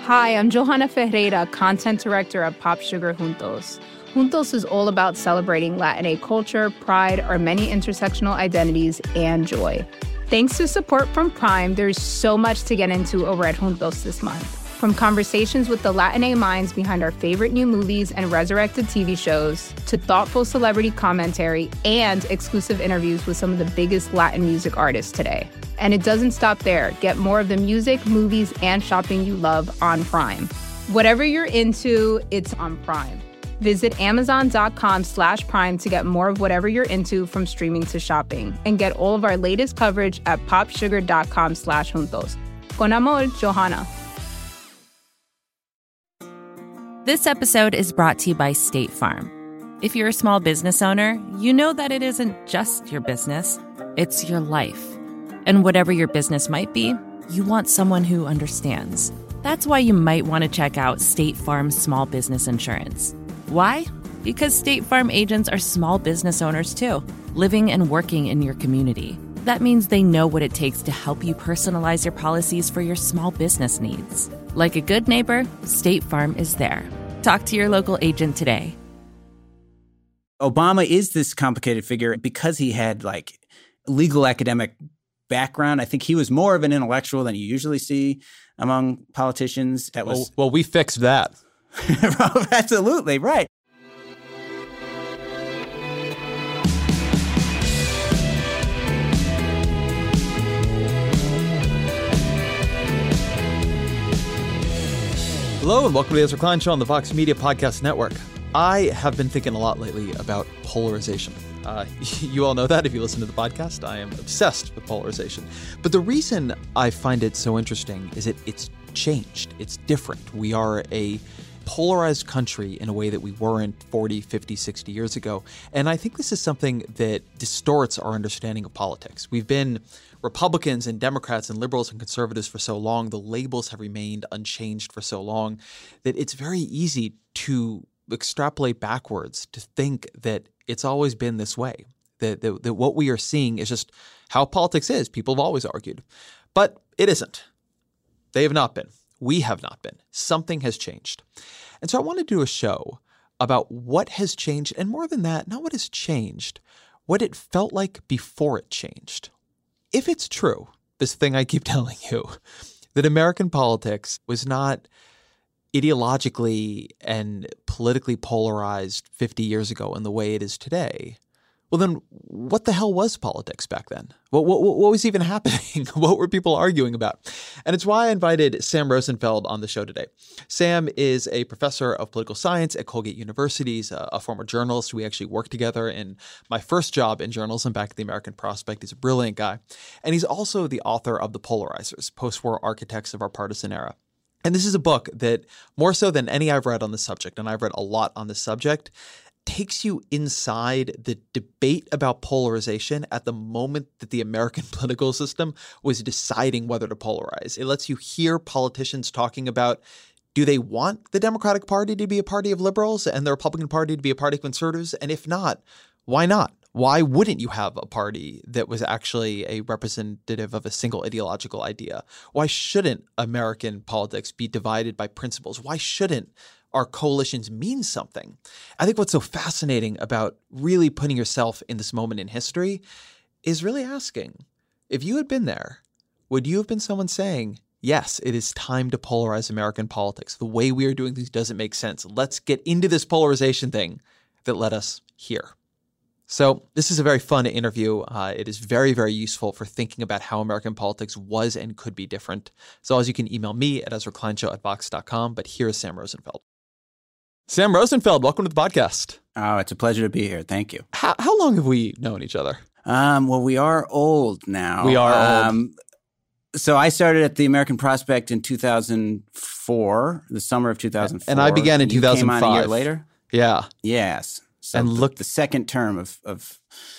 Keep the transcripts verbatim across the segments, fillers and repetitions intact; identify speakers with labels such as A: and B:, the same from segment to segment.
A: Hi, I'm Johanna Ferreira, content director at Pop Sugar Juntos. Juntos is all about celebrating Latinx culture, pride, our many intersectional identities, and joy. Thanks to support from Prime, there's so much to get into over at Juntos this month. From conversations with the Latinx minds behind our favorite new movies and resurrected T V shows, to thoughtful celebrity commentary and exclusive interviews with some of the biggest Latin music artists today. And it doesn't stop there. Get more of the music, movies, and shopping you love on Prime. Whatever you're into, it's on Prime. Visit amazon.com slash prime to get more of whatever you're into, from streaming to shopping. And get all of our latest coverage at popsugar.com slash juntos. Con amor, Johanna.
B: This episode is brought to you by State Farm. If you're a small business owner, you know that it isn't just your business, it's your life. And whatever your business might be, you want someone who understands. That's why you might want to check out State Farm Small Business Insurance. Why? Because State Farm agents are small business owners too, living and working in your community. That means they know what it takes to help you personalize your policies for your small business needs. Like a good neighbor, State Farm is there. Talk to your local agent today.
C: Obama is this complicated figure because he had like legal academic background. I think he was more of an intellectual than you usually see among politicians. That was
D: well, well we fixed that.
C: Absolutely, right.
D: Hello and welcome to the Ezra Klein Show on the Vox Media Podcast Network. I have been thinking a lot lately about polarization. Uh, you all know that if you listen to the podcast. I am obsessed with polarization. But the reason I find it so interesting is that it's changed. It's different. We are a polarized country in a way that we weren't forty, fifty, sixty years ago. And I think this is something that distorts our understanding of politics. We've been Republicans and Democrats and liberals and conservatives for so long. The labels have remained unchanged for so long that it's very easy to extrapolate backwards to think that it's always been this way, that, that, that what we are seeing is just how politics is. People have always argued. But it isn't. They have not been. We have not been. Something has changed. And so I want to do a show about what has changed, and more than that, not what has changed, what it felt like before it changed. If it's true, this thing I keep telling you, that American politics was not ideologically and politically polarized fifty years ago in the way it is today, well then what the hell was politics back then? What, what, what was even happening? What were people arguing about? And it's why I invited Sam Rosenfeld on the show today. Sam is a professor of political science at Colgate University. He's a, a former journalist. We actually worked together in my first job in journalism back at the American Prospect. He's a brilliant guy. And he's also the author of The Polarizers, Post-War Architects of Our Partisan Era. And this is a book that, more so than any I've read on the subject, and I've read a lot on this subject, takes you inside the debate about polarization at the moment that the American political system was deciding whether to polarize. It lets you hear politicians talking about, do they want the Democratic Party to be a party of liberals and the Republican Party to be a party of conservatives? And if not, why not? Why wouldn't you have a party that was actually a representative of a single ideological idea? Why shouldn't American politics be divided by principles? Why shouldn't our coalitions mean something? I think what's so fascinating about really putting yourself in this moment in history is really asking, if you had been there, would you have been someone saying, yes, it is time to polarize American politics. The way we are doing things doesn't make sense. Let's get into this polarization thing that led us here. So this is a very fun interview. Uh, it is very, very useful for thinking about how American politics was and could be different. So as you can email me at ezra klein show at vox dot com, but here is Sam Rosenfeld. Sam Rosenfeld, welcome to the podcast.
C: Oh, it's a pleasure to be here. Thank you.
D: How, how long have we known each other?
C: Um, well, we are old now.
D: We are
C: um, old. So I started at the American Prospect in two thousand four, the summer of two thousand four.
D: And I began in
C: you
D: two thousand five.
C: Came on a year later?
D: Yeah.
C: Yes. So
D: and look,
C: the second term of, of,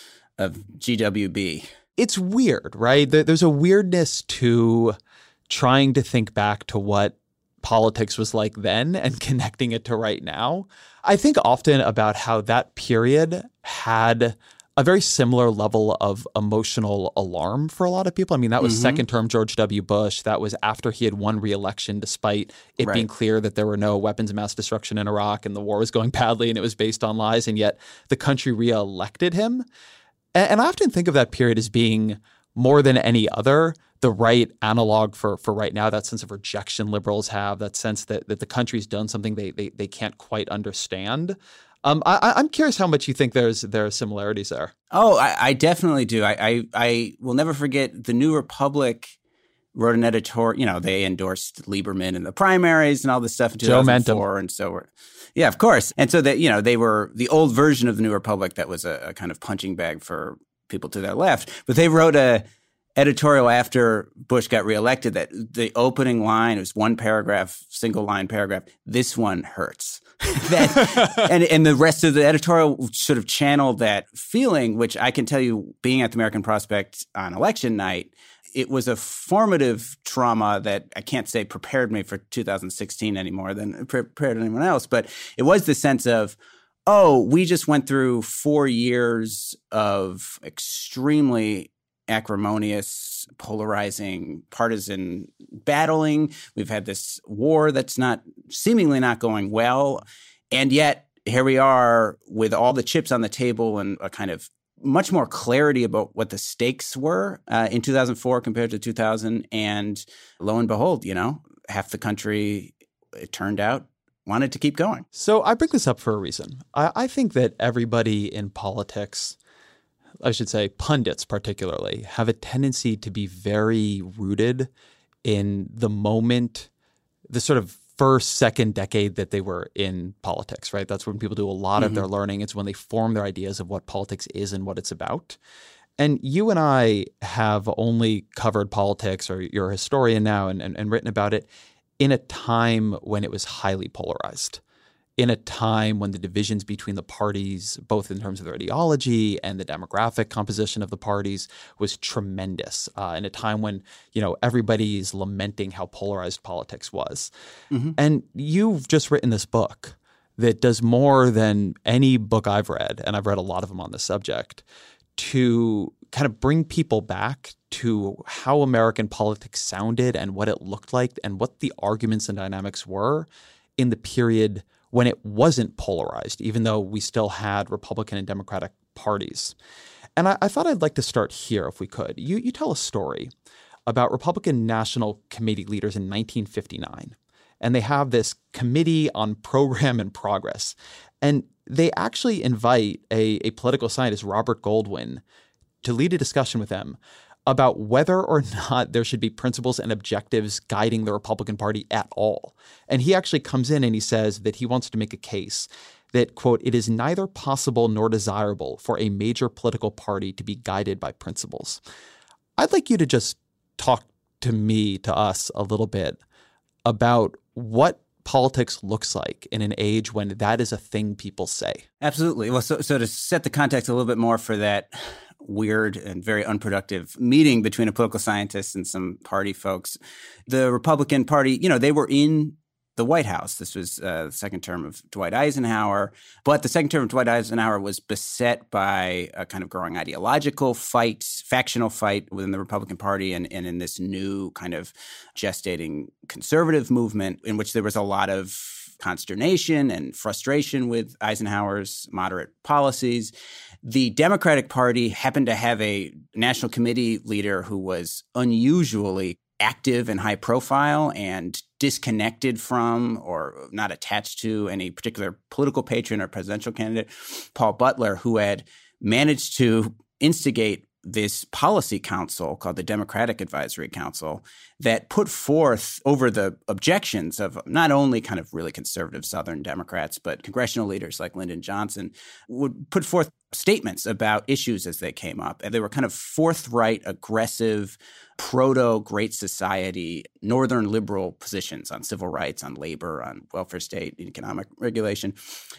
C: of G W B.
D: It's weird, right? There's a weirdness to trying to think back to what politics was like then and connecting it to right now. I think often about how that period had a very similar level of emotional alarm for a lot of people. I mean, that was mm-hmm. second term George W. Bush. That was after he had won re-election, despite it right. being clear that there were no weapons of mass destruction in Iraq and the war was going badly and it was based on lies. And yet the country re-elected him. And, and I often think of that period as being more than any other the right analog for for right now, that sense of rejection liberals have, that sense that, that the country's done something they they, they can't quite understand. Um, I, I'm curious how much you think there's there are similarities there.
C: Oh, I, I definitely do. I, I I will never forget the New Republic wrote an editorial. You know, they endorsed Lieberman in the primaries and all this stuff in two thousand four, and so we're, yeah, of course. And so that you know they were the old version of the New Republic that was a, a kind of punching bag for people to their left. But they wrote a editorial after Bush got reelected that the opening line, it was one paragraph, single line paragraph, this one hurts. that, and, and the rest of the editorial sort of channeled that feeling, which I can tell you, being at the American Prospect on election night, it was a formative trauma that I can't say prepared me for two thousand sixteen any more than prepared anyone else. But it was the sense of, oh, we just went through four years of extremely acrimonious, polarizing, partisan battling. We've had this war that's not seemingly not going well. And yet here we are with all the chips on the table and a kind of much more clarity about what the stakes were uh, in two thousand four compared to two thousand. And lo and behold, you know, half the country, it turned out, wanted to keep going.
D: So I bring this up for a reason. I, I think that everybody in politics, I should say pundits particularly, have a tendency to be very rooted in the moment, the sort of first, second decade that they were in politics, right? That's when people do a lot mm-hmm. of their learning. It's when they form their ideas of what politics is and what it's about. And you and I have only covered politics, or you're a historian now and, and, and written about it, in a time when it was highly polarized. In a time when the divisions between the parties, both in terms of their ideology and the demographic composition of the parties, was tremendous. Uh, in a time when, you know, everybody's lamenting how polarized politics was. Mm-hmm. And you've just written this book that does more than any book I've read, and I've read a lot of them on this subject, to kind of bring people back to how American politics sounded and what it looked like and what the arguments and dynamics were in the period when it wasn't polarized, even though we still had Republican and Democratic parties. And I, I thought I'd like to start here if we could. You, you tell a story about Republican National Committee leaders in nineteen fifty-nine. And they have this committee on program and progress. And they actually invite a, a political scientist, Robert Goldwyn, to lead a discussion with them about whether or not there should be principles and objectives guiding the Republican Party at all. And he actually comes in and he says that he wants to make a case that, quote, it is neither possible nor desirable for a major political party to be guided by principles. I'd like you to just talk to me, to us, a little bit about what politics looks like in an age when that is a thing people say.
C: Absolutely. Well, so, so to set the context a little bit more for that weird and very unproductive meeting between a political scientist and some party folks, the Republican Party, you know, they were in the White House. This was uh, the second term of Dwight Eisenhower. But the second term of Dwight Eisenhower was beset by a kind of growing ideological fight, factional fight within the Republican Party and, and in this new kind of gestating conservative movement in which there was a lot of consternation and frustration with Eisenhower's moderate policies. The Democratic Party happened to have a national committee leader who was unusually active and high profile and disconnected from or not attached to any particular political patron or presidential candidate, Paul Butler, who had managed to instigate this policy council called the Democratic Advisory Council that put forth over the objections of not only kind of really conservative Southern Democrats, but congressional leaders like Lyndon Johnson would put forth statements about issues as they came up. And they were kind of forthright, aggressive, proto-Great Society, Northern liberal positions on civil rights, on labor, on welfare state, economic regulation.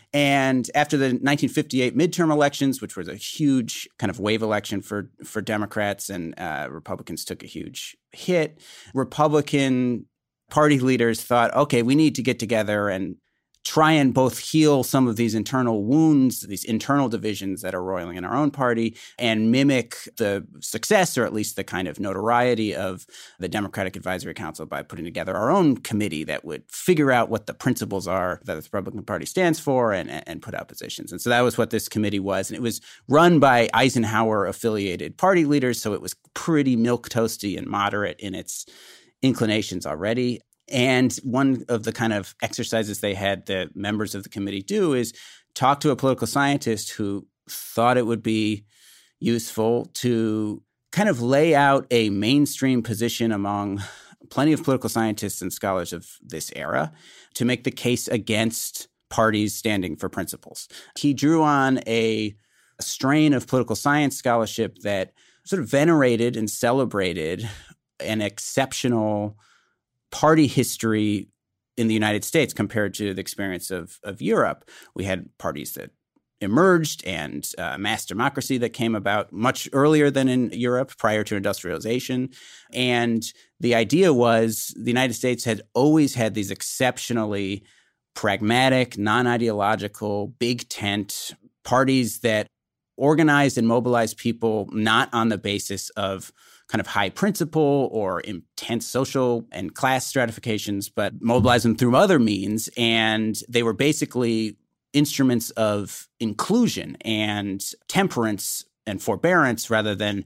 C: And after the nineteen fifty-eight midterm elections, which was a huge kind of wave election for, for Democrats, and uh, Republicans took a huge hit, Republican Party leaders thought, okay, we need to get together and try and both heal some of these internal wounds, these internal divisions that are roiling in our own party, and mimic the success, or at least the kind of notoriety of the Democratic Advisory Council by putting together our own committee that would figure out what the principles are that the Republican Party stands for and, and put out positions. And so that was what this committee was. And it was run by Eisenhower-affiliated party leaders, so it was pretty milquetoasty and moderate in its inclinations already. And one of the kind of exercises they had the members of the committee do is talk to a political scientist who thought it would be useful to kind of lay out a mainstream position among plenty of political scientists and scholars of this era to make the case against parties standing for principles. He drew on a, a strain of political science scholarship that sort of venerated and celebrated an exceptional party history in the United States compared to the experience of, of Europe. We had parties that emerged and uh, mass democracy that came about much earlier than in Europe prior to industrialization. And the idea was the United States had always had these exceptionally pragmatic, non-ideological, big tent parties that organized and mobilized people not on the basis of kind of high principle or intense social and class stratifications, but mobilize them through other means. And they were basically instruments of inclusion and temperance and forbearance rather than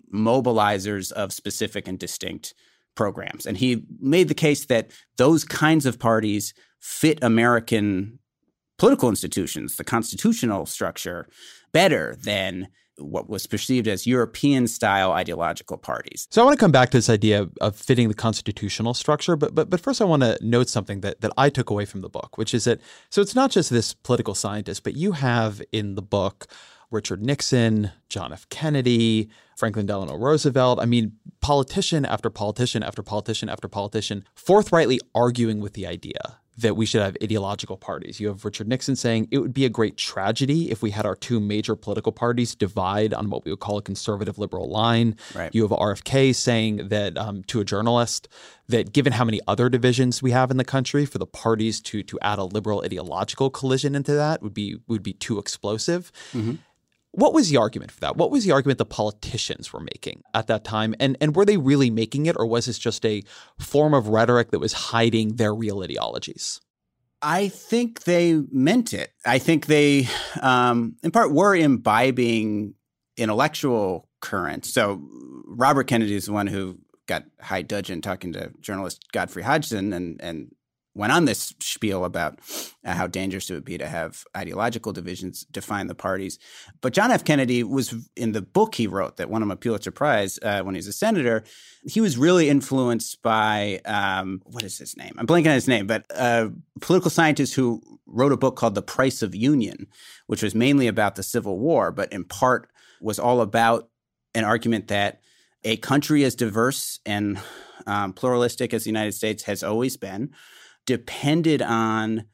C: mobilizers of specific and distinct programs. And he made the case that those kinds of parties fit American political institutions, the constitutional structure, better than what was perceived as European-style ideological parties.
D: So I want to come back to this idea of fitting the constitutional structure, but but but first I want to note something that, that I took away from the book, which is that, so it's not just this political scientist, but you have in the book Richard Nixon, John F. Kennedy, Franklin Delano Roosevelt. I mean, politician after politician after politician after politician forthrightly arguing with the idea that we should have ideological parties. You have Richard Nixon saying it would be a great tragedy if we had our two major political parties divide on what we would call a conservative liberal line.
C: Right.
D: You have R F K saying that um, to a journalist that given how many other divisions we have in the country, for the parties to to add a liberal ideological collision into that would be would be too explosive. Mm-hmm. What was the argument for that? What was the argument the politicians were making at that time? And and were they really making it, or was this just a form of rhetoric that was hiding their real ideologies?
C: I think they meant it. I think they, um, in part, were imbibing intellectual current. So Robert Kennedy is the one who got high dudgeon talking to journalist Godfrey Hodgson and and went on this spiel about uh, how dangerous it would be to have ideological divisions define the parties. But John F. Kennedy was, in the book he wrote that won him a Pulitzer Prize uh, when he was a senator, he was really influenced by, um, what is his name? I'm blanking on his name, but a political scientist who wrote a book called The Price of Union, which was mainly about the Civil War, but in part was all about an argument that a country as diverse and um, pluralistic as the United States has always been depended on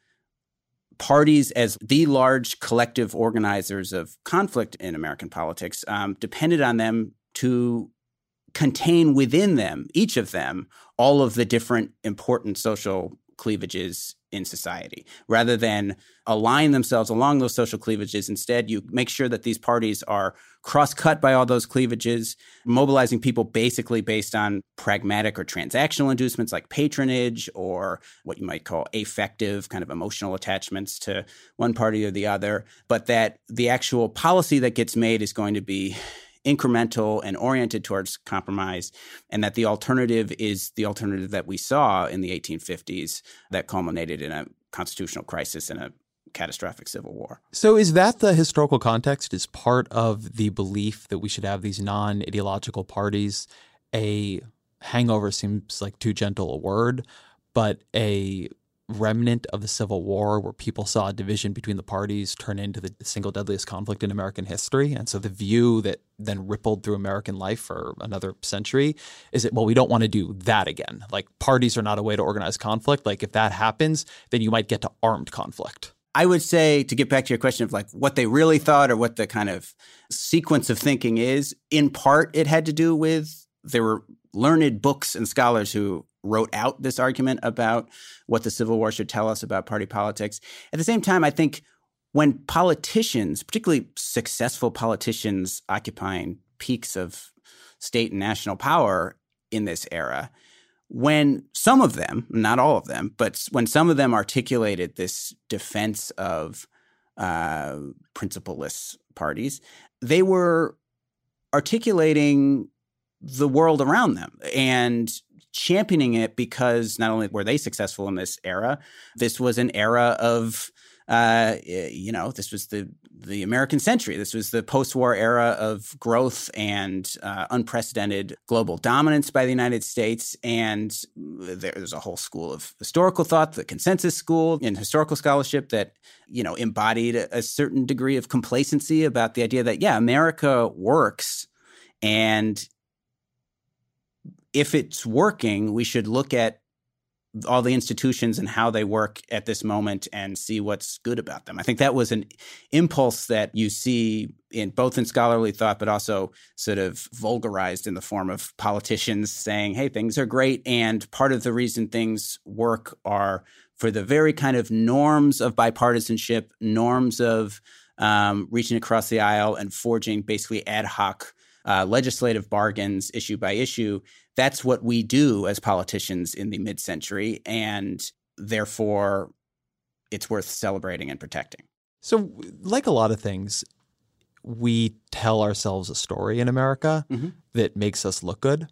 C: parties as the large collective organizers of conflict in American politics, um, depended on them to contain within them, each of them, all of the different important social cleavages in society. Rather than align themselves along those social cleavages, instead you make sure that these parties are cross-cut by all those cleavages, mobilizing people basically based on pragmatic or transactional inducements like patronage or what you might call affective kind of emotional attachments to one party or the other, but that the actual policy that gets made is going to be incremental and oriented towards compromise, and that the alternative is the alternative that we saw in the eighteen fifties that culminated in a constitutional crisis and a catastrophic civil war.
D: So is that the historical context? Is part of the belief that we should have these non-ideological parties a hangover seems like too gentle a word, but a remnant of the Civil War where people saw a division between the parties turn into the single deadliest conflict in American history? And so the view that then rippled through American life for another century is that, well, we don't want to do that again. Like, parties are not a way to organize conflict. Like, if that happens, then you might get to armed conflict.
C: I would say, to get back to your question of like what they really thought or what the kind of sequence of thinking is, in part it had to do with there were learned books and scholars who wrote out this argument about what the Civil War should tell us about party politics. At the same time, I think when politicians, particularly successful politicians occupying peaks of state and national power in this era, when some of them, not all of them, but when some of them articulated this defense of uh, principleless parties, they were articulating the world around them and championing it because not only were they successful in this era, this was an era of, uh, you know, this was the the American century. This was the post-war era of growth and uh, unprecedented global dominance by the United States. And there's a whole school of historical thought, the consensus school in historical scholarship that, you know, embodied a, a certain degree of complacency about the idea that, yeah, America works. And if it's working, we should look at all the institutions and how they work at this moment and see what's good about them. I think that was an impulse that you see in both in scholarly thought, but also sort of vulgarized in the form of politicians saying, hey, things are great. And part of the reason things work are for the very kind of norms of bipartisanship, norms of um, reaching across the aisle and forging basically ad hoc uh, legislative bargains issue by issue. That's what we do as politicians in the mid-century, and therefore it's worth celebrating and protecting.
D: So like a lot of things, we tell ourselves a story in America mm-hmm. that makes us look good.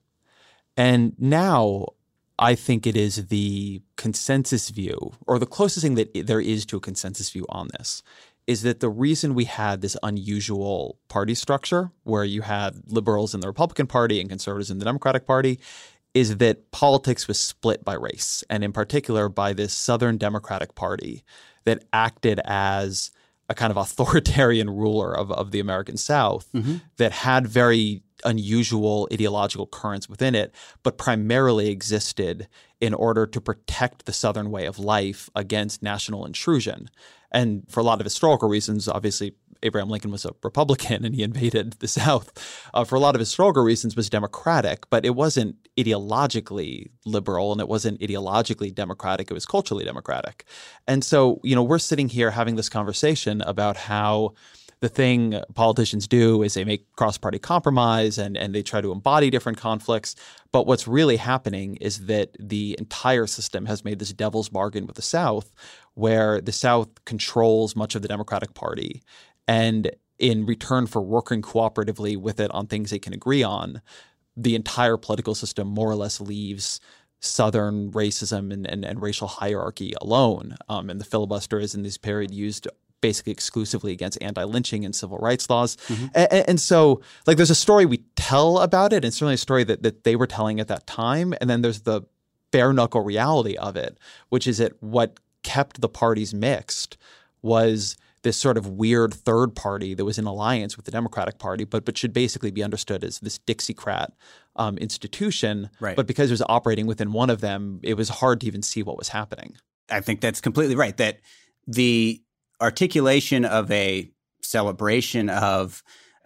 D: And now I think it is the consensus view, or the closest thing that there is to a consensus view on this, is that the reason we had this unusual party structure where you had liberals in the Republican Party and conservatives in the Democratic Party is that politics was split by race, and in particular by this Southern Democratic Party that acted as a kind of authoritarian ruler of, of the American South mm-hmm. that had very unusual ideological currents within it, but primarily existed in order to protect the Southern way of life against national intrusion. And for a lot of historical reasons, obviously Abraham Lincoln was a Republican and he invaded the South. Uh, for a lot of historical reasons was Democratic, but it wasn't ideologically liberal and it wasn't ideologically democratic. It was culturally democratic. And so, you know, we're sitting here having this conversation about how the thing politicians do is they make cross-party compromise and, and they try to embody different conflicts. But what's really happening is that the entire system has made this devil's bargain with the South, where the South controls much of the Democratic Party. And in return for working cooperatively with it on things they can agree on, the entire political system more or less leaves Southern racism and, and, and racial hierarchy alone. Um, and the filibuster is in this period used basically exclusively against anti-lynching and civil rights laws. Mm-hmm. And, and so like there's a story we tell about it, and certainly a story that, that they were telling at that time. And then there's the bare knuckle reality of it, which is that what kept the parties mixed was this sort of weird third party that was in alliance with the Democratic Party, but but should basically be understood as this Dixiecrat um, institution.
C: Right.
D: But because it was operating within one of them, it was hard to even see what was happening.
C: I think that's completely right, that the articulation of a celebration of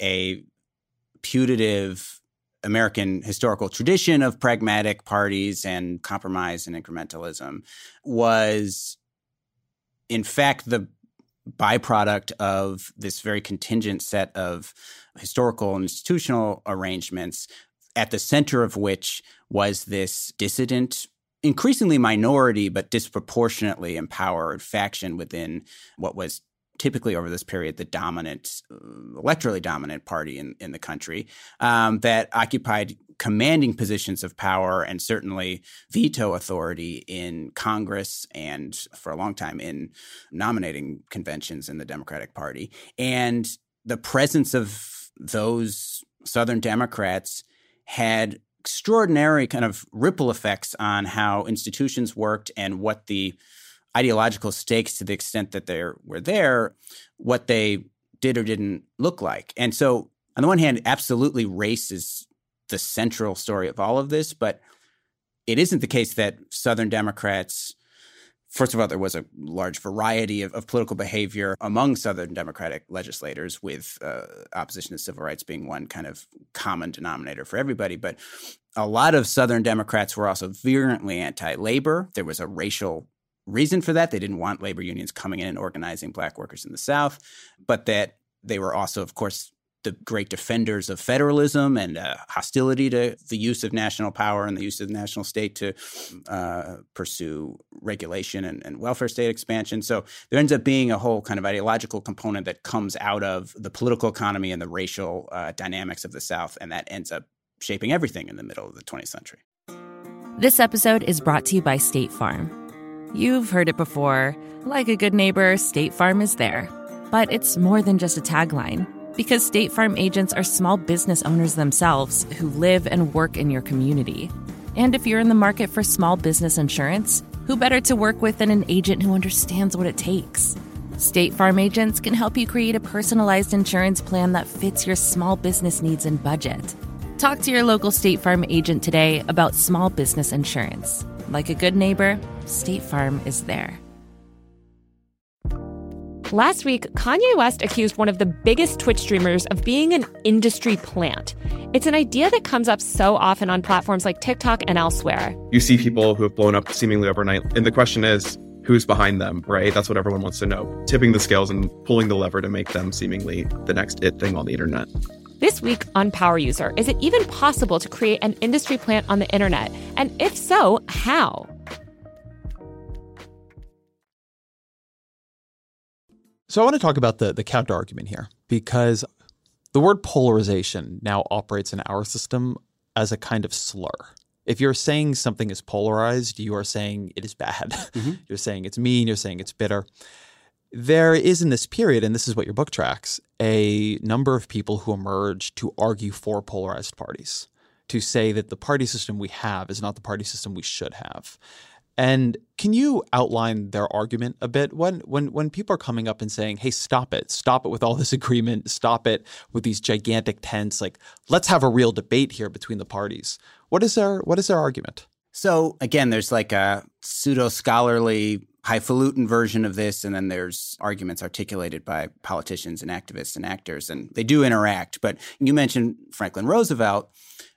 C: a putative American historical tradition of pragmatic parties and compromise and incrementalism was, in fact, the byproduct of this very contingent set of historical and institutional arrangements, at the center of which was this dissident, increasingly minority, but disproportionately empowered faction within what was typically over this period the dominant, uh, electorally dominant party in, in the country, um, that occupied commanding positions of power and certainly veto authority in Congress and for a long time in nominating conventions in the Democratic Party. And the presence of those Southern Democrats had extraordinary kind of ripple effects on how institutions worked and what the ideological stakes, to the extent that they were there, what they did or didn't look like. And so on the one hand, absolutely race is the central story of all of this, but it isn't the case that Southern Democrats First of all, there was a large variety of, of political behavior among Southern Democratic legislators, with uh, opposition to civil rights being one kind of common denominator for everybody. But a lot of Southern Democrats were also virulently anti-labor. There was a racial reason for that. They didn't want labor unions coming in and organizing black workers in the South, but that they were also, of course, the great defenders of federalism and uh, hostility to the use of national power and the use of the national state to uh, pursue regulation and, and welfare state expansion. So there ends up being a whole kind of ideological component that comes out of the political economy and the racial uh, dynamics of the South, and that ends up shaping everything in the middle of the twentieth century.
B: This episode is brought to you by State Farm. You've heard it before. Like a good neighbor, State Farm is there. But it's more than just a tagline. Because State Farm agents are small business owners themselves who live and work in your community. And if you're in the market for small business insurance, who better to work with than an agent who understands what it takes? State Farm agents can help you create a personalized insurance plan that fits your small business needs and budget. Talk to your local State Farm agent today about small business insurance. Like a good neighbor, State Farm is there.
E: Last week, Kanye West accused one of the biggest Twitch streamers of being an industry plant. It's an idea that comes up so often on platforms like TikTok and elsewhere.
F: You see people who have blown up seemingly overnight, and the question is, who's behind them, right? That's what everyone wants to know. Tipping the scales and pulling the lever to make them seemingly the next it thing on the internet.
E: This week on Power User, is it even possible to create an industry plant on the internet? And if so, how?
D: So I want to talk about the, the counter argument here, because the word polarization now operates in our system as a kind of slur. If you're saying something is polarized, you are saying it is bad. Mm-hmm. You're saying it's mean. You're saying it's bitter. There is in this period, and this is what your book tracks, a number of people who emerge to argue for polarized parties, to say that the party system we have is not the party system we should have. And can you outline their argument a bit? When when when people are coming up and saying, hey, stop it, stop it with all this agreement, stop it with these gigantic tents, like, let's have a real debate here between the parties. What is their what is their argument?
C: So again, there's like a pseudo-scholarly, highfalutin version of this, and then there's arguments articulated by politicians and activists and actors, and they do interact. But you mentioned Franklin Roosevelt.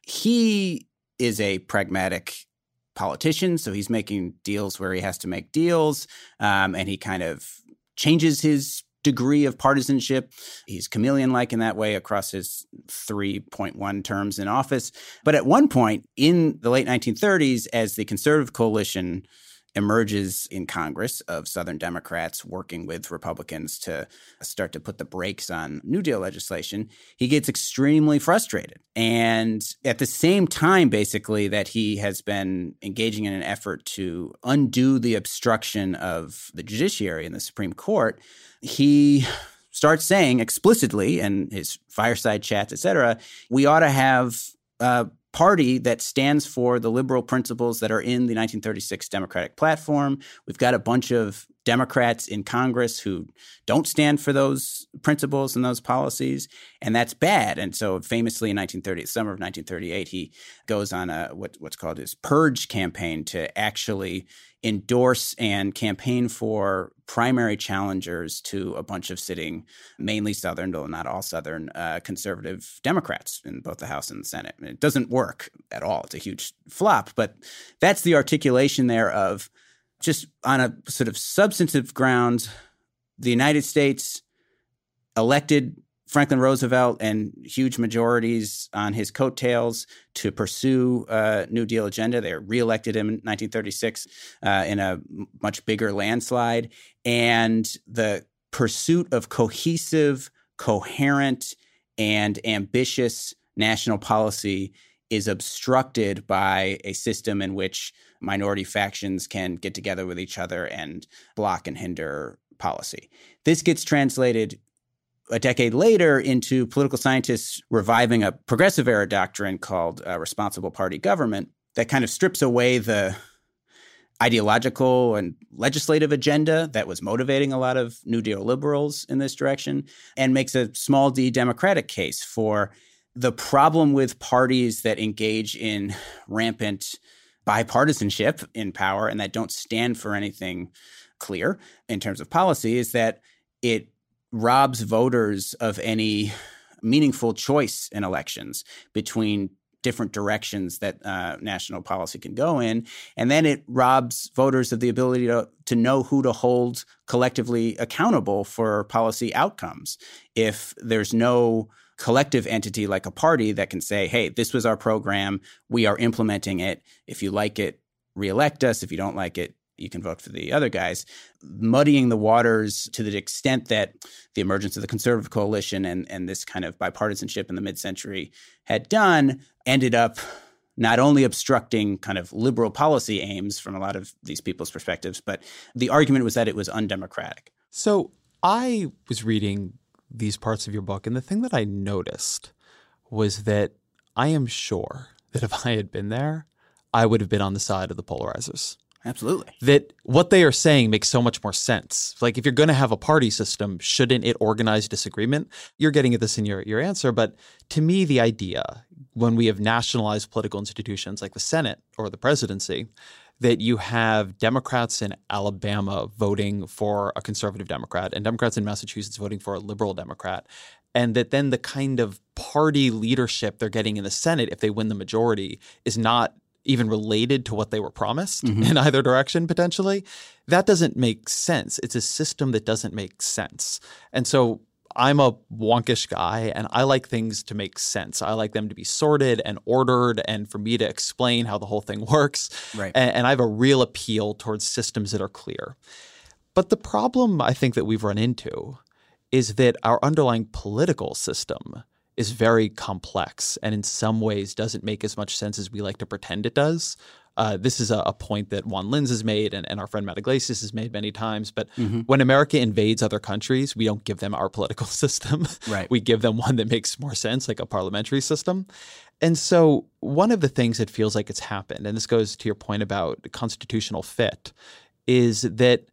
C: He is a pragmatic politician, so he's making deals where he has to make deals, um, and he kind of changes his degree of partisanship. He's chameleon-like in that way across his three point one terms in office. But at one point in the late nineteen thirties, as the conservative coalition emerges in Congress of Southern Democrats working with Republicans to start to put the brakes on New Deal legislation, he gets extremely frustrated. And at the same time, basically, that he has been engaging in an effort to undo the obstruction of the judiciary and the Supreme Court, he starts saying explicitly in his fireside chats, et cetera, we ought to have uh, party that stands for the liberal principles that are in the nineteen thirty-six Democratic platform. We've got a bunch of Democrats in Congress who don't stand for those principles and those policies, and that's bad. And so famously in nineteen thirty, summer of nineteen thirty-eight, he goes on a what, what's called his purge campaign to actually endorse and campaign for primary challengers to a bunch of sitting, mainly Southern, though not all Southern, uh, conservative Democrats in both the House and the Senate. And it doesn't work at all. It's a huge flop. But that's the articulation there of just on a sort of substantive grounds, the United States elected Franklin Roosevelt and huge majorities on his coattails to pursue a New Deal agenda. They reelected him in nineteen thirty-six uh, in a much bigger landslide. And the pursuit of cohesive, coherent, and ambitious national policy is obstructed by a system in which minority factions can get together with each other and block and hinder policy. This gets translated a decade later into political scientists reviving a progressive era doctrine called uh, responsible party government that kind of strips away the ideological and legislative agenda that was motivating a lot of New Deal liberals in this direction and makes a small d democratic case for the problem with parties that engage in rampant bipartisanship in power and that don't stand for anything clear in terms of policy is that it robs voters of any meaningful choice in elections between different directions that uh, national policy can go in. And then it robs voters of the ability to, to know who to hold collectively accountable for policy outcomes. If there's no collective entity like a party that can say, hey, this was our program, we are implementing it. If you like it, reelect us. If you don't like it, you can vote for the other guys, muddying the waters to the extent that the emergence of the conservative coalition and, and this kind of bipartisanship in the mid-century had done ended up not only obstructing kind of liberal policy aims from a lot of these people's perspectives, but the argument was that it was undemocratic.
D: So I was reading these parts of your book, and the thing that I noticed was that I am sure that if I had been there, I would have been on the side of the polarizers.
C: Absolutely.
D: That what they are saying makes so much more sense. Like if you're going to have a party system, shouldn't it organize disagreement? You're getting at this in your, your answer. But to me, the idea when we have nationalized political institutions like the Senate or the presidency, that you have Democrats in Alabama voting for a conservative Democrat and Democrats in Massachusetts voting for a liberal Democrat, and that then the kind of party leadership they're getting in the Senate, if they win the majority, is not even related to what they were promised mm-hmm. in either direction potentially, that doesn't make sense. It's a system that doesn't make sense. And so I'm a wonkish guy and I like things to make sense. I like them to be sorted and ordered and for me to explain how the whole thing works.
C: Right.
D: And, and I have a real appeal towards systems that are clear. But the problem I think that we've run into is that our underlying political system is very complex and in some ways doesn't make as much sense as we like to pretend it does. Uh, this is a, a point that Juan Linz has made and, and our friend Matt Iglesias has made many times. But mm-hmm. when America invades other countries, we don't give them our political system.
C: Right.
D: We give them one that makes more sense, like a parliamentary system. And so one of the things that feels like it's happened, and this goes to your point about constitutional fit, is that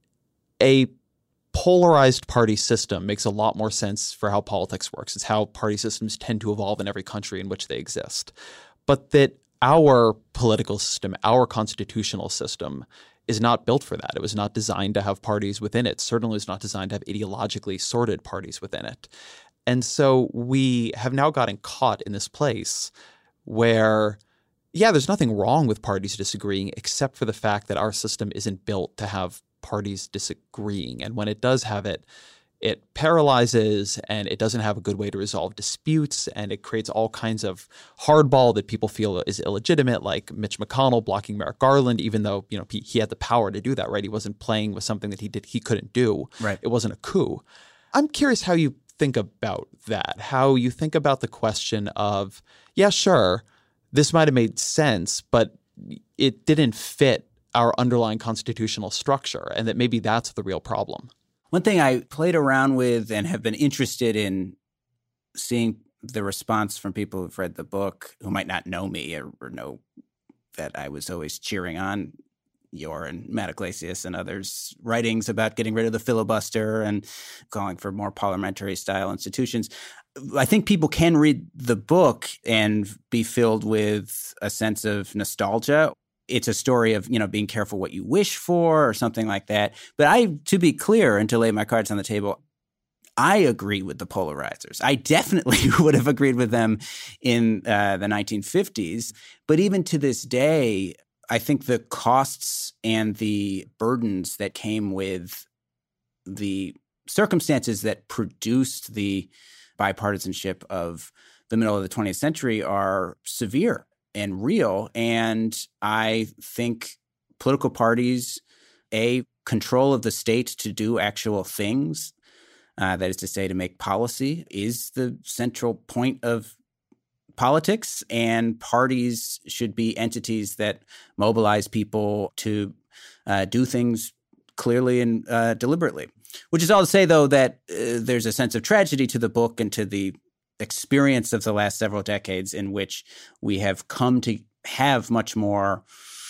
D: a polarized party system makes a lot more sense for how politics works. It's how party systems tend to evolve in every country in which they exist. But that our political system, our constitutional system, is not built for that. It was not designed to have parties within it. Certainly it's not designed to have ideologically sorted parties within it. And so we have now gotten caught in this place where, yeah, there's nothing wrong with parties disagreeing except for the fact that our system isn't built to have parties disagreeing. And when it does have it, it paralyzes and it doesn't have a good way to resolve disputes and it creates all kinds of hardball that people feel is illegitimate, like Mitch McConnell blocking Merrick Garland, even though, you know, he, he had the power to do that, right? He wasn't playing with something that he did he couldn't do.
C: Right.
D: It wasn't a coup. I'm curious how you think about that, how you think about the question of, yeah, sure, this might have made sense, but it didn't fit our underlying constitutional structure, and that maybe that's the real problem.
C: One thing I played around with and have been interested in seeing the response from people who've read the book who might not know me or, or know that I was always cheering on your and Matt Iglesias and others' writings about getting rid of the filibuster and calling for more parliamentary style institutions. I think people can read the book and be filled with a sense of nostalgia. It's a story of, you know, being careful what you wish for or something like that. But I, to be clear and to lay my cards on the table, I agree with the polarizers. I definitely would have agreed with them in uh, the nineteen fifties. But even to this day, I think the costs and the burdens that came with the circumstances that produced the bipartisanship of the middle of the twentieth century are severe and real. And I think political parties, A, control of the state to do actual things, uh, that is to say, to make policy, is the central point of politics. And parties should be entities that mobilize people to uh, do things clearly and uh, deliberately. Which is all to say, though, that uh, there's a sense of tragedy to the book and to the experience of the last several decades in which we have come to have much more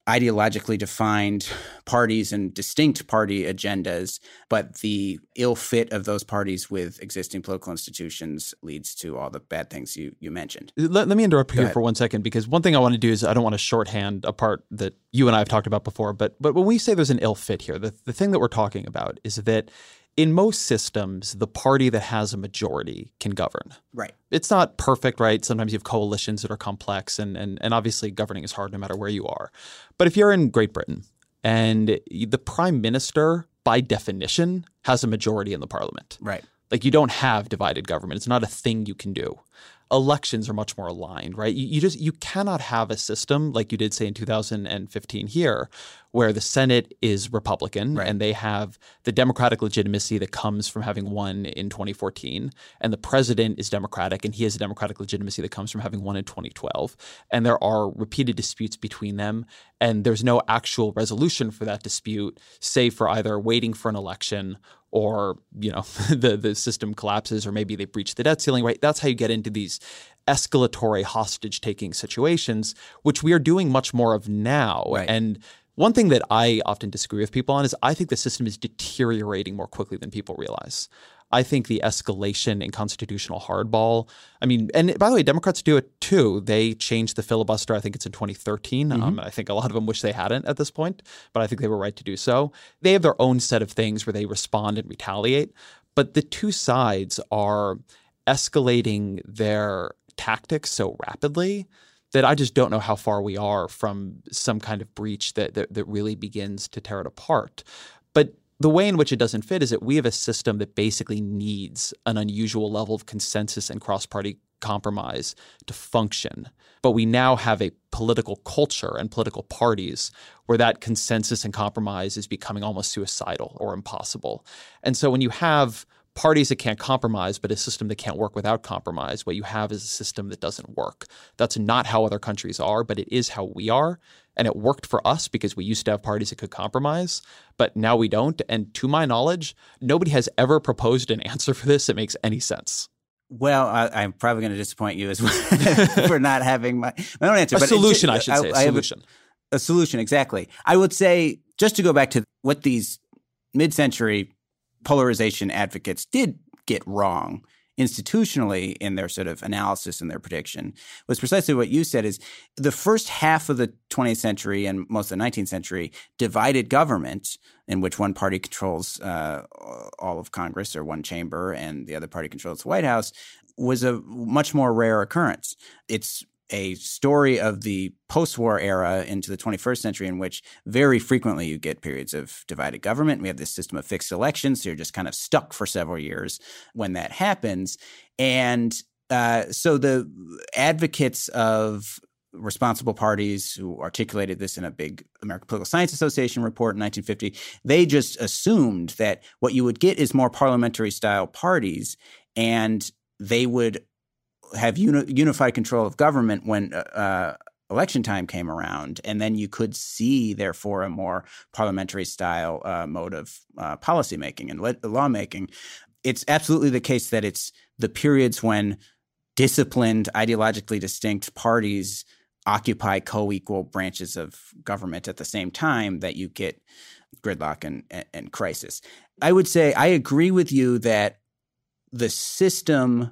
C: ideologically defined parties and distinct party agendas, but the ill fit of those parties with existing political institutions leads to all the bad things you, you mentioned.
D: Let, let me interrupt
C: Go
D: here
C: ahead.
D: for one second, because one thing I want to do is I don't want to shorthand a part that you and I have talked about before, but but when we say there's an ill fit here, the, the thing that we're talking about is that in most systems, the party that has a majority can govern.
C: Right.
D: It's not perfect, right? Sometimes you have coalitions that are complex, and, and, and obviously governing is hard no matter where you are. But if you're in Great Britain and the prime minister, by definition, has a majority in the parliament.
C: Right.
D: Like you don't have divided government. It's not a thing you can do. Elections are much more aligned, right? You, you just you cannot have a system like you did say in two thousand fifteen here, where the Senate is Republican
C: right.
D: and they have the democratic legitimacy that comes from having won in twenty fourteen, and the president is Democratic and he has a democratic legitimacy that comes from having won in twenty twelve, and there are repeated disputes between them, and there's no actual resolution for that dispute, save for either waiting for an election or, you know, the the system collapses, or maybe they breach the debt ceiling, right? That's how you get into these escalatory hostage-taking situations, which we are doing much more of now.
C: Right.
D: And one thing that I often disagree with people on is I think the system is deteriorating more quickly than people realize. I think the escalation in constitutional hardball, I mean, and by the way, Democrats do it too. They changed the filibuster. I think it's in twenty thirteen. Mm-hmm. Um, I think a lot of them wish they hadn't at this point, but I think they were right to do so. They have their own set of things where they respond and retaliate. But the two sides are escalating their tactics so rapidly that I just don't know how far we are from some kind of breach that that, that really begins to tear it apart. But the way in which it doesn't fit is that we have a system that basically needs an unusual level of consensus and cross-party compromise to function. But we now have a political culture and political parties where that consensus and compromise is becoming almost suicidal or impossible. And so when you have parties that can't compromise, but a system that can't work without compromise, what you have is a system that doesn't work. That's not how other countries are, but it is how we are. And it worked for us because we used to have parties that could compromise, but now we don't. And to my knowledge, nobody has ever proposed an answer for this that makes any sense.
C: Well, I, I'm probably going to disappoint you as well for not having my, my own answer.
D: A
C: but
D: solution, I should say.
C: I,
D: A
C: I
D: solution.
C: A, a solution, exactly. I would say, just to go back to what these mid-century polarization advocates did get wrong institutionally in their sort of analysis and their prediction was precisely what you said, is the first half of the twentieth century and most of the nineteenth century divided government in which one party controls uh, all of Congress or one chamber and the other party controls the White House was a much more rare occurrence. It's a story of the post-war era into the twenty-first century in which very frequently you get periods of divided government. We have this system of fixed elections, so you're just kind of stuck for several years when that happens. And uh, so the advocates of responsible parties who articulated this in a big American Political Science Association report in nineteen fifty, they just assumed that what you would get is more parliamentary-style parties, and they would have uni- unified control of government when uh, election time came around. And then you could see, therefore, a more parliamentary style uh, mode of uh, policymaking and le- lawmaking. It's absolutely the case that it's the periods when disciplined, ideologically distinct parties occupy co-equal branches of government at the same time that you get gridlock and, and, and crisis. I would say I agree with you that the system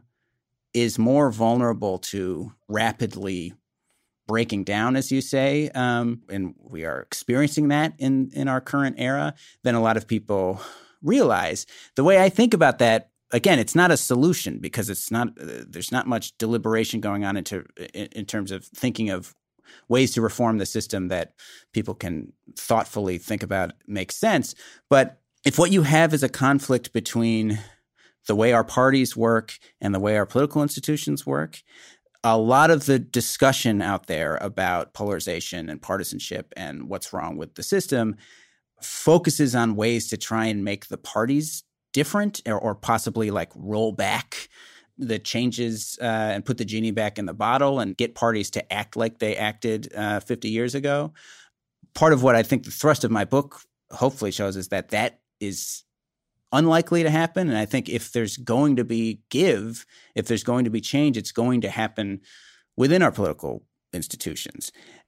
C: is more vulnerable to rapidly breaking down, as you say, um, and we are experiencing that in, in our current era than a lot of people realize. The way I think about that, again, it's not a solution because it's not uh, there's not much deliberation going on into in, in terms of thinking of ways to reform the system that people can thoughtfully think about make sense. But if what you have is a conflict between the way our parties work and the way our political institutions work, a lot of the discussion out there about polarization and partisanship and what's wrong with the system focuses on ways to try and make the parties different or, or possibly like roll back the changes uh, and put the genie back in the bottle and get parties to act like they acted uh, fifty years ago. Part of what I think the thrust of my book hopefully shows is that that is unlikely to happen. And I think if there's going to be give, if there's going to be change, it's going to happen within our political institutions.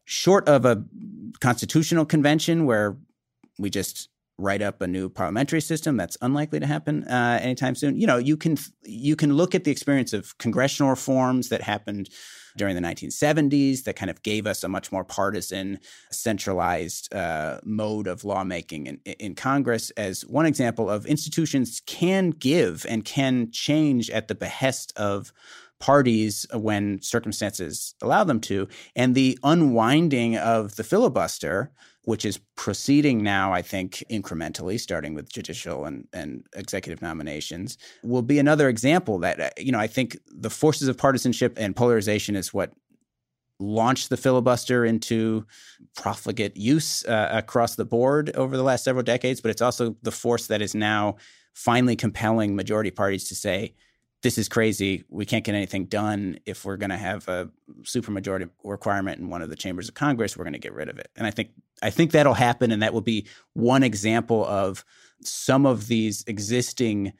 C: short of a constitutional convention where we just write up a new parliamentary system, that's unlikely to happen uh, anytime soon. You know, you can you can look at the experience of congressional reforms that happened during the nineteen seventies that kind of gave us a much more partisan, centralized uh, mode of lawmaking in, in Congress as one example of institutions can give and can change at the behest of parties when circumstances allow them to. And the unwinding of the filibuster, which is proceeding now, I think, incrementally, starting with judicial and, and executive nominations, will be another example that, you know, I think the forces of partisanship and polarization is what launched the filibuster into profligate use uh, across the board over the last several decades. But it's also the force that is now finally compelling majority parties to say, this is crazy. We can't get anything done. If we're going to have a supermajority requirement in one of the chambers of Congress, we're going to get rid of it. And I think I think that'll happen, and that will be one example of some of these existing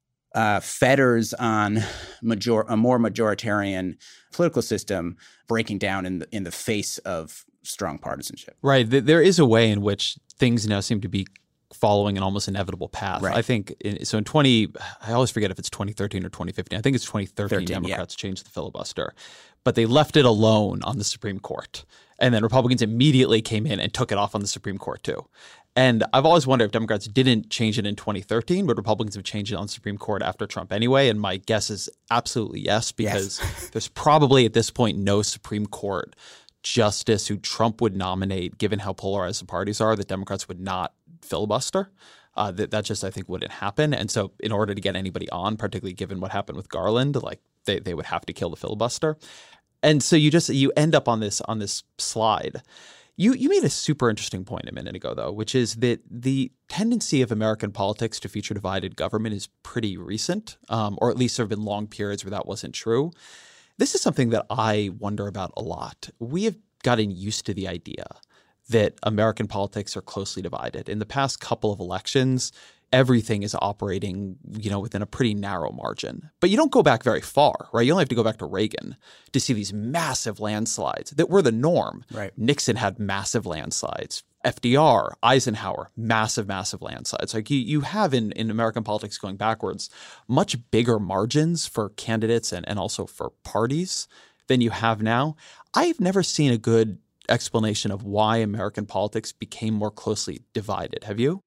C: uh, fetters on major a more majoritarian political system breaking down in the in the face of strong partisanship.
D: Right. There is a way in which things now seem to be following an almost inevitable path.
C: Right.
D: I think in, so in twenty I always forget if it's twenty thirteen or twenty fifteen. I think it's twenty thirteen Democrats yeah. changed the filibuster, but they left it alone on the Supreme Court. And then Republicans immediately came in and took it off on the Supreme Court too. And I've always wondered if Democrats didn't change it in twenty thirteen, but Republicans have changed it on the Supreme Court after Trump anyway. And my guess is absolutely yes, because yes. there's probably at this point no Supreme Court justice who Trump would nominate, given how polarized the parties are, that Democrats would not filibuster. Uh, that, that just, I think, wouldn't happen. And so in order to get anybody on, particularly given what happened with Garland, like they, they would have to kill the filibuster. And so you just you end up on this on this slide. You you made a super interesting point a minute ago, though, which is that the tendency of American politics to feature divided government is pretty recent, um, or at least there have been long periods where that wasn't true. This is something that I wonder about a lot. We have gotten used to the idea that American politics are closely divided. In the past couple of elections, everything is operating, you know, within a pretty narrow margin. But you don't go back very far, right? You only have to go back to Reagan to see these massive landslides that were the norm.
C: Right.
D: Nixon had massive landslides. F D R, Eisenhower, massive, massive landslides. Like you, you have in, in American politics going backwards, much bigger margins for candidates and, and also for parties than you have now. I've never seen a good explanation of why American politics became more closely divided. Have you?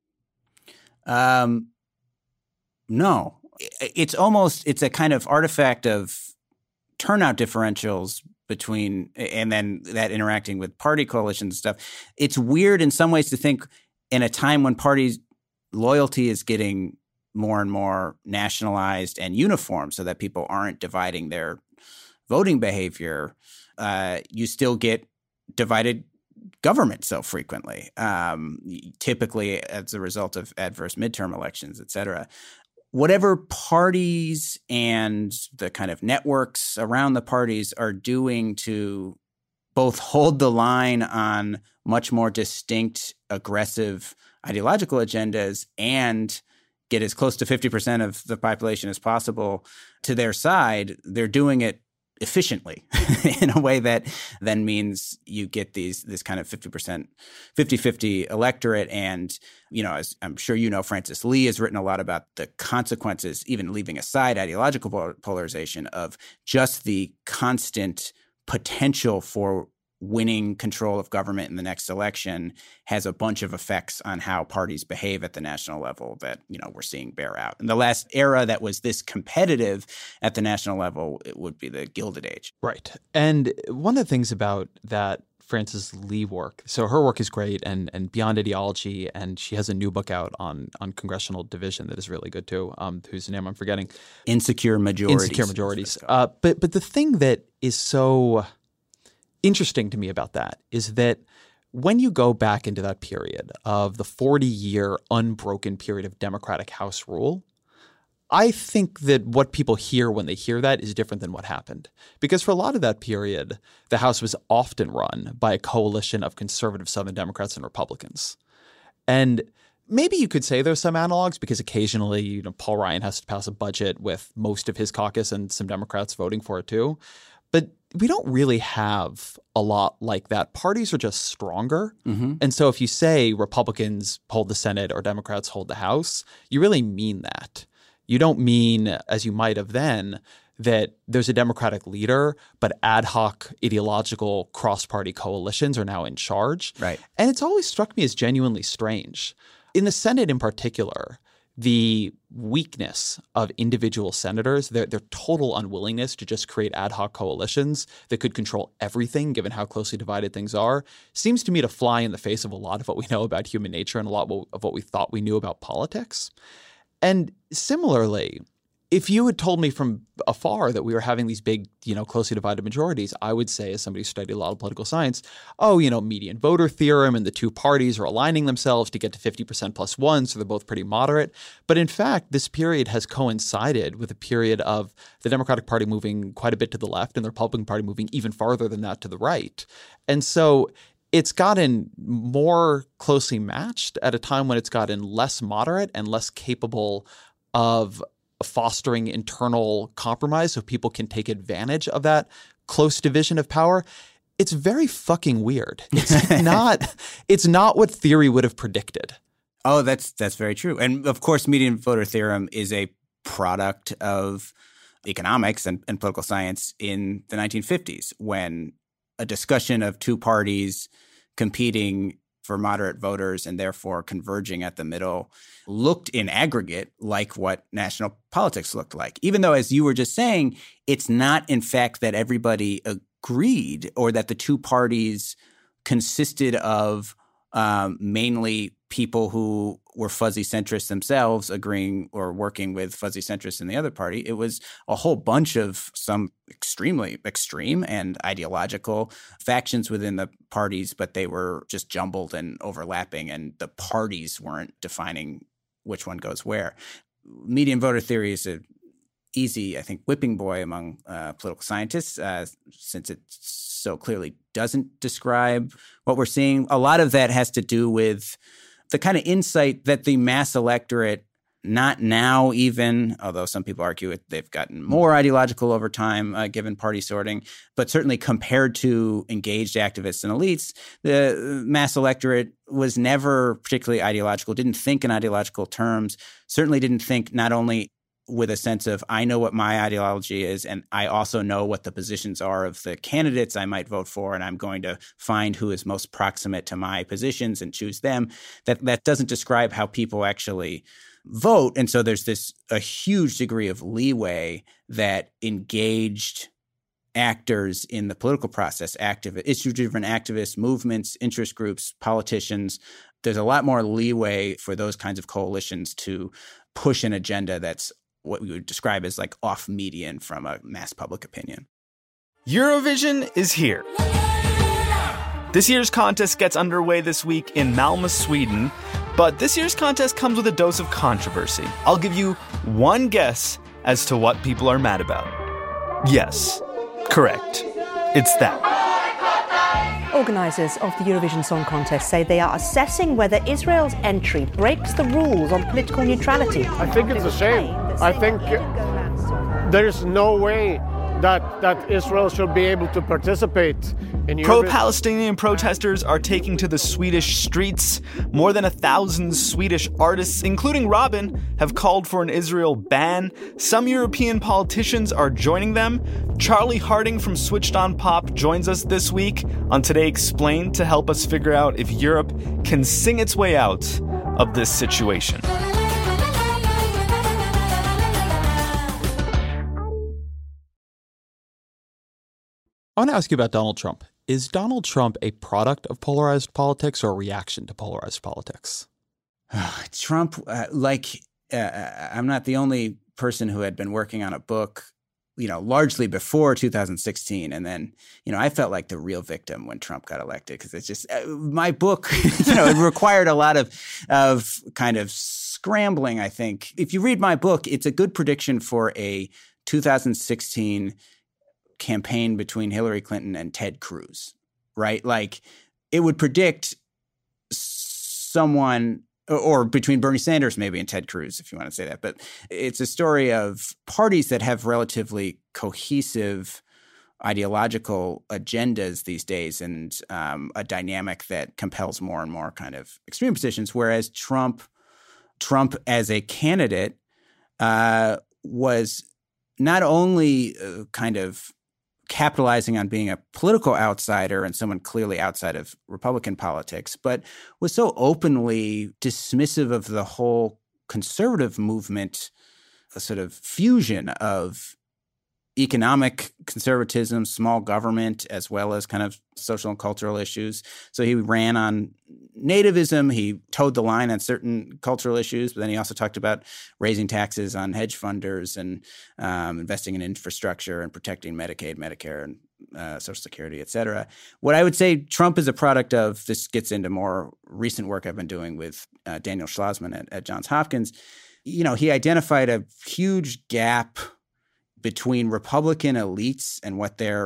C: Um, no. It's almost, it's a kind of artifact of turnout differentials between, and then that interacting with party coalitions and stuff. It's weird in some ways to think in a time when parties loyalty is getting more and more nationalized and uniform so that people aren't dividing their voting behavior, uh, you still get divided government so frequently, um, typically as a result of adverse midterm elections, et cetera. Whatever parties and the kind of networks around the parties are doing to both hold the line on much more distinct, aggressive ideological agendas and get as close to fifty percent of the population as possible to their side, they're doing it efficiently in a way that then means you get these this kind of fifty percent, fifty-fifty electorate. And, you know, as I'm sure you know, Francis Lee has written a lot about the consequences, even leaving aside ideological polarization, of just the constant potential for winning control of government in the next election has a bunch of effects on how parties behave at the national level that, you know, we're seeing bear out. In the last era that was this competitive at the national level, it would be the Gilded Age.
D: Right. And one of the things about that Frances Lee work, so her work is great and and beyond ideology, and she has a new book out on on congressional division that is really good too, um, whose name I'm forgetting.
C: Insecure Majorities.
D: Insecure Majorities. Uh, but but the thing that is so interesting to me about that is that when you go back into that period of the forty-year unbroken period of Democratic House rule, I think that what people hear when they hear that is different than what happened. Because for a lot of that period, the House was often run by a coalition of conservative Southern Democrats and Republicans. And maybe you could say there's some analogs because occasionally, you know, Paul Ryan has to pass a budget with most of his caucus and some Democrats voting for it too. But we don't really have a lot like that. Parties are just stronger.
C: Mm-hmm.
D: And so if you say Republicans hold the Senate or Democrats hold the House, you really mean that. You don't mean, as you might have then, that there's a Democratic leader, but ad hoc ideological cross-party coalitions are now in charge.
C: Right.
D: And it's always struck me as genuinely strange. In the Senate in particular, the weakness of individual senators, their, their total unwillingness to just create ad hoc coalitions that could control everything, given how closely divided things are, seems to me to fly in the face of a lot of what we know about human nature and a lot of what we thought we knew about politics. And similarly, if you had told me from afar that we were having these big, you know, closely divided majorities, I would say, as somebody who studied a lot of political science, oh, you know, median voter theorem and the two parties are aligning themselves to get to fifty percent plus one, so they're both pretty moderate. But in fact, this period has coincided with a period of the Democratic Party moving quite a bit to the left and the Republican Party moving even farther than that to the right. And so it's gotten more closely matched at a time when it's gotten less moderate and less capable of fostering internal compromise so people can take advantage of that close division of power. It's very fucking weird. It's not it's not what theory would have predicted.
C: Oh, that's that's very true. And of course, median voter theorem is a product of economics and, and political science in the nineteen fifties, when a discussion of two parties competing for moderate voters and therefore converging at the middle looked in aggregate like what national politics looked like. Even though, as you were just saying, it's not in fact that everybody agreed or that the two parties consisted of um, mainly people who were fuzzy centrists themselves agreeing or working with fuzzy centrists in the other party. It was a whole bunch of some extremely extreme and ideological factions within the parties, but they were just jumbled and overlapping, and the parties weren't defining which one goes where. Median voter theory is a easy, I think, whipping boy among uh, political scientists, uh, since it so clearly doesn't describe what we're seeing. A lot of that has to do with the kind of insight that the mass electorate, not now even, although some people argue it, they've gotten more ideological over time, uh, given party sorting, but certainly compared to engaged activists and elites, the mass electorate was never particularly ideological, didn't think in ideological terms, certainly didn't think not only with a sense of, I know what my ideology is, and I also know what the positions are of the candidates I might vote for, and I'm going to find who is most proximate to my positions and choose them. That that doesn't describe how people actually vote. And so there's this a huge degree of leeway that engaged actors in the political process, active, issue-driven activists, movements, interest groups, politicians, there's a lot more leeway for those kinds of coalitions to push an agenda that's what we would describe as like off median from a mass public opinion.
G: Eurovision is here. This year's contest gets underway this week in Malmö, Sweden, but this year's contest comes with a dose of controversy. I'll give you one guess as to what people are mad about. Yes, correct. It's that.
H: Organisers of the Eurovision Song Contest say they are assessing whether Israel's entry breaks the rules on political neutrality.
I: I think it's a shame. I think there's no way that, that Israel should be able to participate in Eurovision.
G: Pro-Palestinian protesters are taking to the Swedish streets. More than a thousand Swedish artists, including Robin, have called for an Israel ban. Some European politicians are joining them. Charlie Harding from Switched On Pop joins us this week on Today Explained to help us figure out if Europe can sing its way out of this situation.
D: I want to ask you about Donald Trump. Is Donald Trump a product of polarized politics or a reaction to polarized politics?
C: Trump, uh, like, uh, I'm not the only person who had been working on a book, you know, largely before two thousand sixteen. And then, you know, I felt like the real victim when Trump got elected, because it's just uh, my book, you know, it required a lot of, of kind of scrambling, I think. If you read my book, it's a good prediction for a two thousand sixteen campaign between Hillary Clinton and Ted Cruz, right? Like, it would predict someone, or, or between Bernie Sanders maybe and Ted Cruz, if you want to say that. But it's a story of parties that have relatively cohesive ideological agendas these days and um, a dynamic that compels more and more kind of extreme positions, whereas Trump, Trump as a candidate uh, was not only uh, kind of capitalizing on being a political outsider and someone clearly outside of Republican politics, but was so openly dismissive of the whole conservative movement, a sort of fusion of economic conservatism, small government, as well as kind of social and cultural issues. So he ran on nativism. He towed the line on certain cultural issues, but then he also talked about raising taxes on hedge funders and um, investing in infrastructure and protecting Medicaid, Medicare, and uh, Social Security, et cetera. What I would say Trump is a product of, this gets into more recent work I've been doing with uh, Daniel Schlossman at, at Johns Hopkins. You know, he identified a huge gap between Republican elites and what their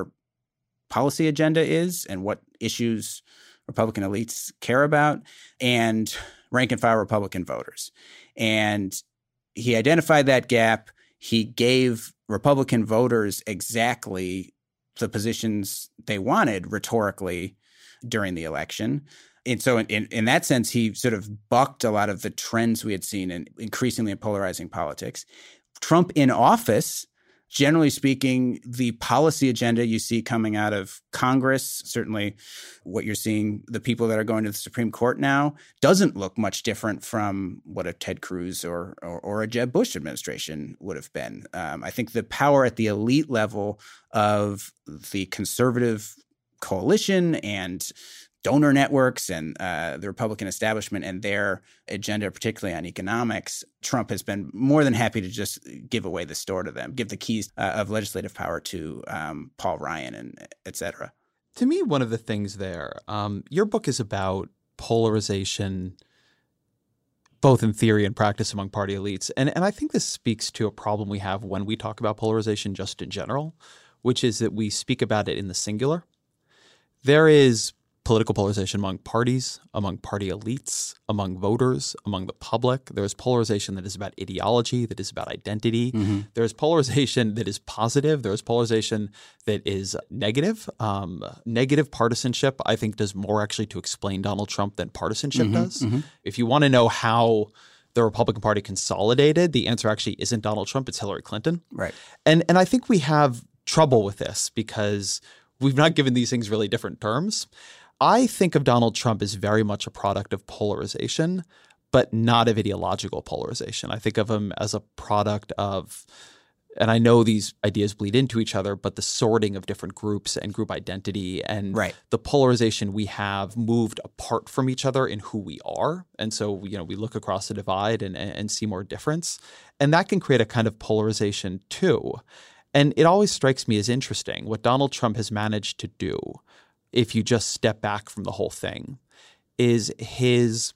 C: policy agenda is and what issues Republican elites care about, and rank-and-file Republican voters. And he identified that gap. He gave Republican voters exactly the positions they wanted rhetorically during the election. And so in, in, in that sense, he sort of bucked a lot of the trends we had seen in increasingly polarizing politics. Trump in office, generally speaking, the policy agenda you see coming out of Congress, certainly what you're seeing, the people that are going to the Supreme Court now, doesn't look much different from what a Ted Cruz or or, or a Jeb Bush administration would have been. Um, I think the power at the elite level of the conservative coalition and donor networks and uh, the Republican establishment and their agenda, particularly on economics, Trump has been more than happy to just give away the store to them, give the keys uh, of legislative power to um, Paul Ryan and et cetera.
D: To me, one of the things there, um, your book is about polarization, both in theory and practice among party elites. And, and I think this speaks to a problem we have when we talk about polarization just in general, which is that we speak about it in the singular. There is political polarization among parties, among party elites, among voters, among the public. There's polarization that is about ideology, that is about identity. Mm-hmm. There's polarization that is positive. There's polarization that is negative. Um, negative partisanship, I think, does more actually to explain Donald Trump than partisanship mm-hmm. does. Mm-hmm. If you want to know how the Republican Party consolidated, the answer actually isn't Donald Trump, it's Hillary Clinton.
C: Right.
D: And and I think we have trouble with this because we've not given these things really different terms. I think of Donald Trump as very much a product of polarization, but not of ideological polarization. I think of him as a product of, and I know these ideas bleed into each other, but the sorting of different groups and group identity and
C: right.
D: the polarization we have moved apart from each other in who we are. And so, you know, we look across the divide and, and see more difference. And that can create a kind of polarization too. And it always strikes me as interesting what Donald Trump has managed to do, if you just step back from the whole thing, is his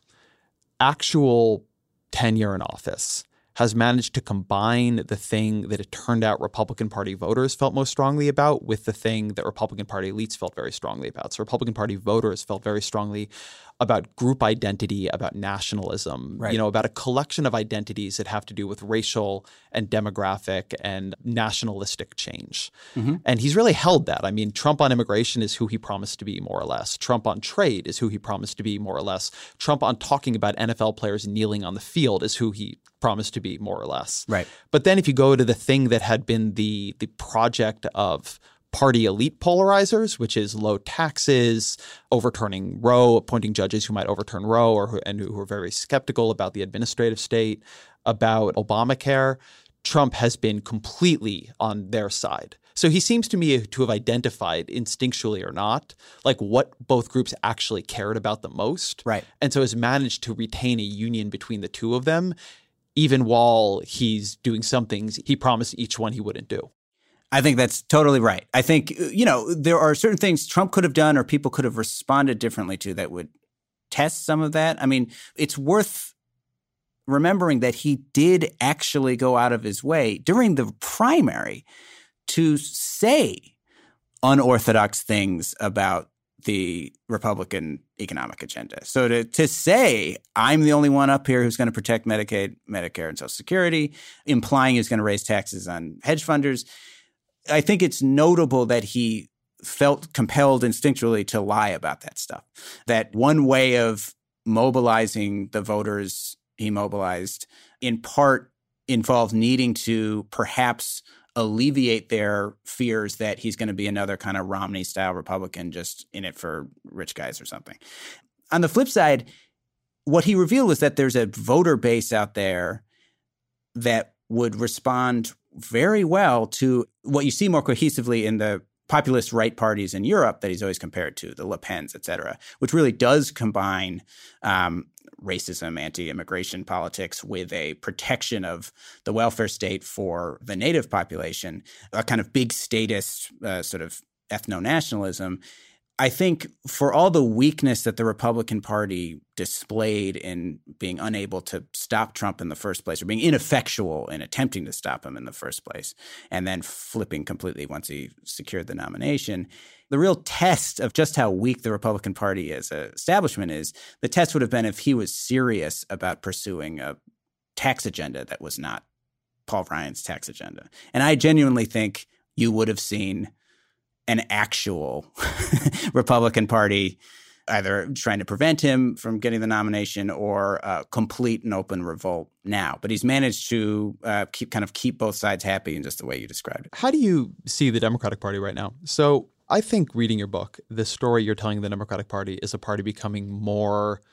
D: actual tenure in office has managed to combine the thing that it turned out Republican Party voters felt most strongly about with the thing that Republican Party elites felt very strongly about. So Republican Party voters felt very strongly about group identity, about nationalism,
C: right.
D: you know, about a collection of identities that have to do with racial and demographic and nationalistic change. Mm-hmm. And he's really held that. I mean, Trump on immigration is who he promised to be, more or less. Trump on trade is who he promised to be, more or less. Trump on talking about N F L players kneeling on the field is who he promised to be, more or less.
C: Right.
D: But then if you go to the thing that had been the the project of party elite polarizers, which is low taxes, overturning Roe, appointing judges who might overturn Roe or who, and who are very skeptical about the administrative state, about Obamacare, Trump has been completely on their side. So he seems to me to have identified, instinctually or not, like what both groups actually cared about the most.
C: Right.
D: And so has managed to retain a union between the two of them, even while he's doing some things he promised each one he wouldn't do.
C: I think that's totally right. I think, you know, there are certain things Trump could have done or people could have responded differently to that would test some of that. I mean, it's worth remembering that he did actually go out of his way during the primary to say unorthodox things about the Republican economic agenda. So to, to say, I'm the only one up here who's going to protect Medicaid, Medicare, and Social Security, implying he's going to raise taxes on hedge funders, I think it's notable that he felt compelled instinctually to lie about that stuff. That one way of mobilizing the voters he mobilized in part involved needing to perhaps alleviate their fears that he's going to be another kind of Romney-style Republican just in it for rich guys or something. On the flip side, what he revealed was that there's a voter base out there that would respond very well to what you see more cohesively in the populist right parties in Europe that he's always compared to, the Le Pens, et cetera, which really does combine um, racism, anti-immigration politics with a protection of the welfare state for the native population, a kind of big statist uh, sort of ethno-nationalism. I think for all the weakness that the Republican Party displayed in being unable to stop Trump in the first place, or being ineffectual in attempting to stop him in the first place, and then flipping completely once he secured the nomination, the real test of just how weak the Republican Party as an establishment is, the test would have been if he was serious about pursuing a tax agenda that was not Paul Ryan's tax agenda. And I genuinely think you would have seen an actual Republican Party either trying to prevent him from getting the nomination or uh, complete and open revolt now. But he's managed to uh, keep kind of keep both sides happy in just the way you described it.
D: How do you see the Democratic Party right now? So I think reading your book, the story you're telling the Democratic Party is a party becoming more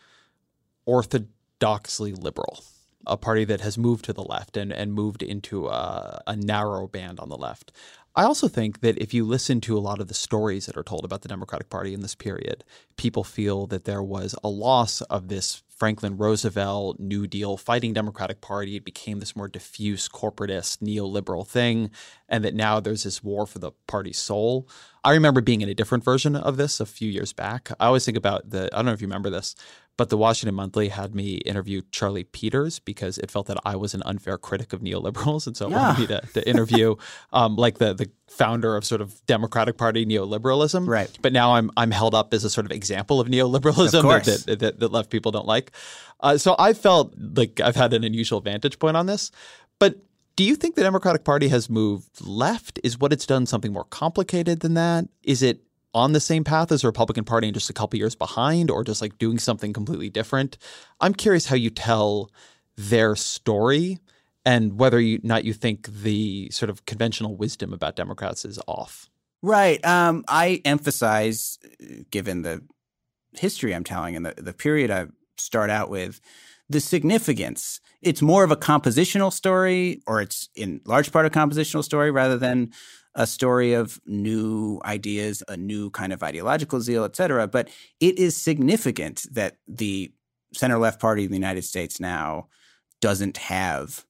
D: orthodoxly liberal, a party that has moved to the left and, and moved into a, a narrow band on the left. I also think that if you listen to a lot of the stories that are told about the Democratic Party in this period, people feel that there was a loss of this Franklin Roosevelt New Deal fighting Democratic Party. It became this more diffuse corporatist neoliberal thing, and that now there's this war for the party's soul. I remember being in a different version of this a few years back. I always think about the – I don't know if you remember this, but the Washington Monthly had me interview Charlie Peters because it felt that I was an unfair critic of neoliberals. And so it
C: yeah.
D: wanted me to, to interview um, like the the founder of sort of Democratic Party neoliberalism.
C: Right.
D: But now I'm I'm held up as a sort of example of neoliberalism
C: of course.
D: that, that, that, that left people don't like. Uh, so I felt like I've had an unusual vantage point on this. But do you think the Democratic Party has moved left? Is what it's done something more complicated than that? Is it on the same path as the Republican Party and just a couple years behind, or just like doing something completely different? I'm curious how you tell their story and whether or not you think the sort of conventional wisdom about Democrats is off.
C: Right. Um, I emphasize, given the history I'm telling and the, the period I start out with, the significance. It's more of a compositional story, or it's in large part a compositional story rather than a story of new ideas, a new kind of ideological zeal, et cetera. But it is significant that the center-left party in the United States now doesn't have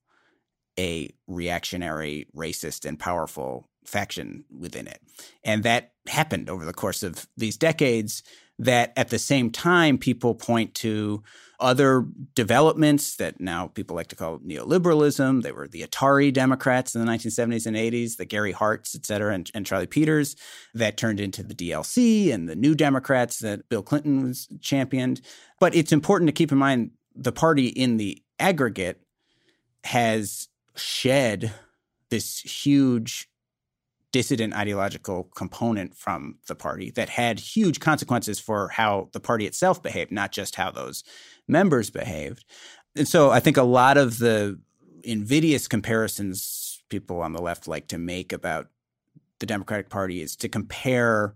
C: a reactionary, racist, and powerful faction within it. And that happened over the course of these decades, that at the same time people point to other developments that now people like to call neoliberalism. They were the Atari Democrats in the nineteen seventies and eighties, the Gary Harts, et cetera, and, and Charlie Peters, that turned into the D L C and the New Democrats that Bill Clinton was championed. But it's important to keep in mind the party in the aggregate has shed this huge dissident ideological component from the party that had huge consequences for how the party itself behaved, not just how those members behaved. And so I think a lot of the invidious comparisons people on the left like to make about the Democratic Party is to compare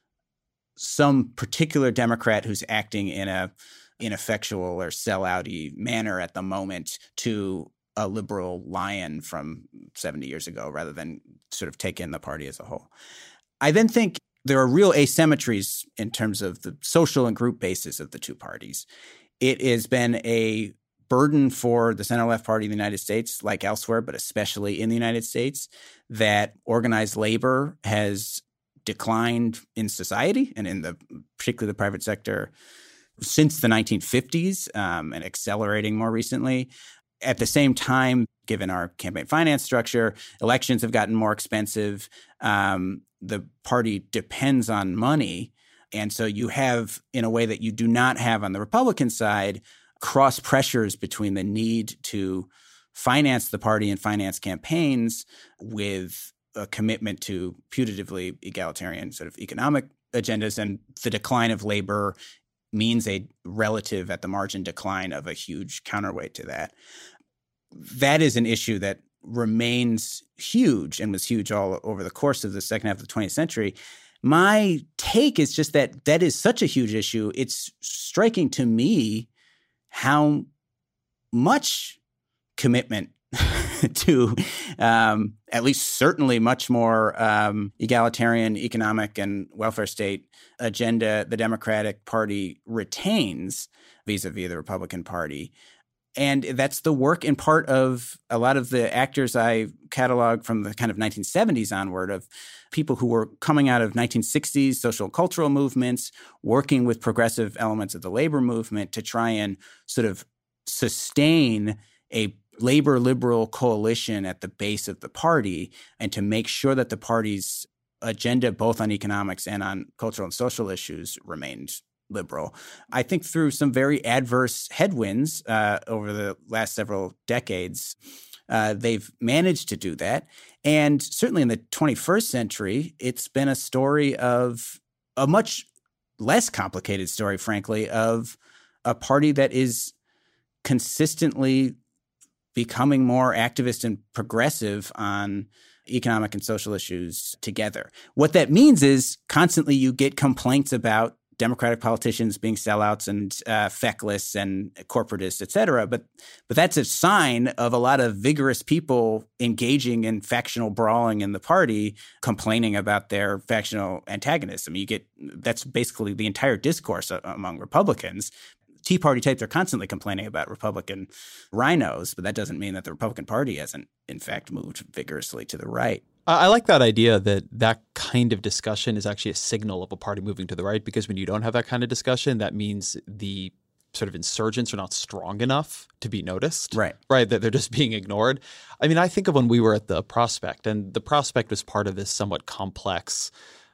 C: some particular Democrat who's acting in a ineffectual or sellout-y manner at the moment to a liberal lion from seventy years ago, rather than sort of take in the party as a whole. I then think there are real asymmetries in terms of the social and group basis of the two parties. It has been a burden for the center-left party in the United States, like elsewhere, but especially in the United States, that organized labor has declined in society and in the particularly the private sector since the nineteen fifties, um, and accelerating more recently. At the same time, given our campaign finance structure, elections have gotten more expensive. Um, the party depends on money. And so you have, in a way that you do not have on the Republican side, cross pressures between the need to finance the party and finance campaigns with a commitment to putatively egalitarian sort of economic agendas, and the decline of labor means a relative at the margin decline of a huge counterweight to that. That is an issue that remains huge and was huge all over the course of the second half of the twentieth century. My take is just that that is such a huge issue. It's striking to me how much commitment to um, at least certainly much more um, egalitarian economic and welfare state agenda the Democratic Party retains vis-a-vis the Republican Party. And that's the work in part of a lot of the actors I catalog from the kind of nineteen seventies onward, of people who were coming out of nineteen sixties social cultural movements, working with progressive elements of the labor movement to try and sort of sustain a labor liberal coalition at the base of the party, and to make sure that the party's agenda, both on economics and on cultural and social issues, remained liberal. I think through some very adverse headwinds uh, over the last several decades, uh, they've managed to do that. And certainly in the twenty-first century, it's been a story of a much less complicated story, frankly, of a party that is consistently becoming more activist and progressive on economic and social issues together. What that means is constantly you get complaints about Democratic politicians being sellouts and uh, feckless and corporatists, et cetera. But but that's a sign of a lot of vigorous people engaging in factional brawling in the party, complaining about their factional antagonists. I mean, you get that's basically the entire discourse among Republicans. Tea Party types are constantly complaining about Republican rhinos, but that doesn't mean that the Republican Party hasn't, in fact, moved vigorously to the right.
D: I like that idea that that kind of discussion is actually a signal of a party moving to the right, because when you don't have that kind of discussion, that means the sort of insurgents are not strong enough to be noticed.
C: Right.
D: Right, that they're just being ignored. I mean, I think of when we were at the Prospect, and the Prospect was part of this somewhat complex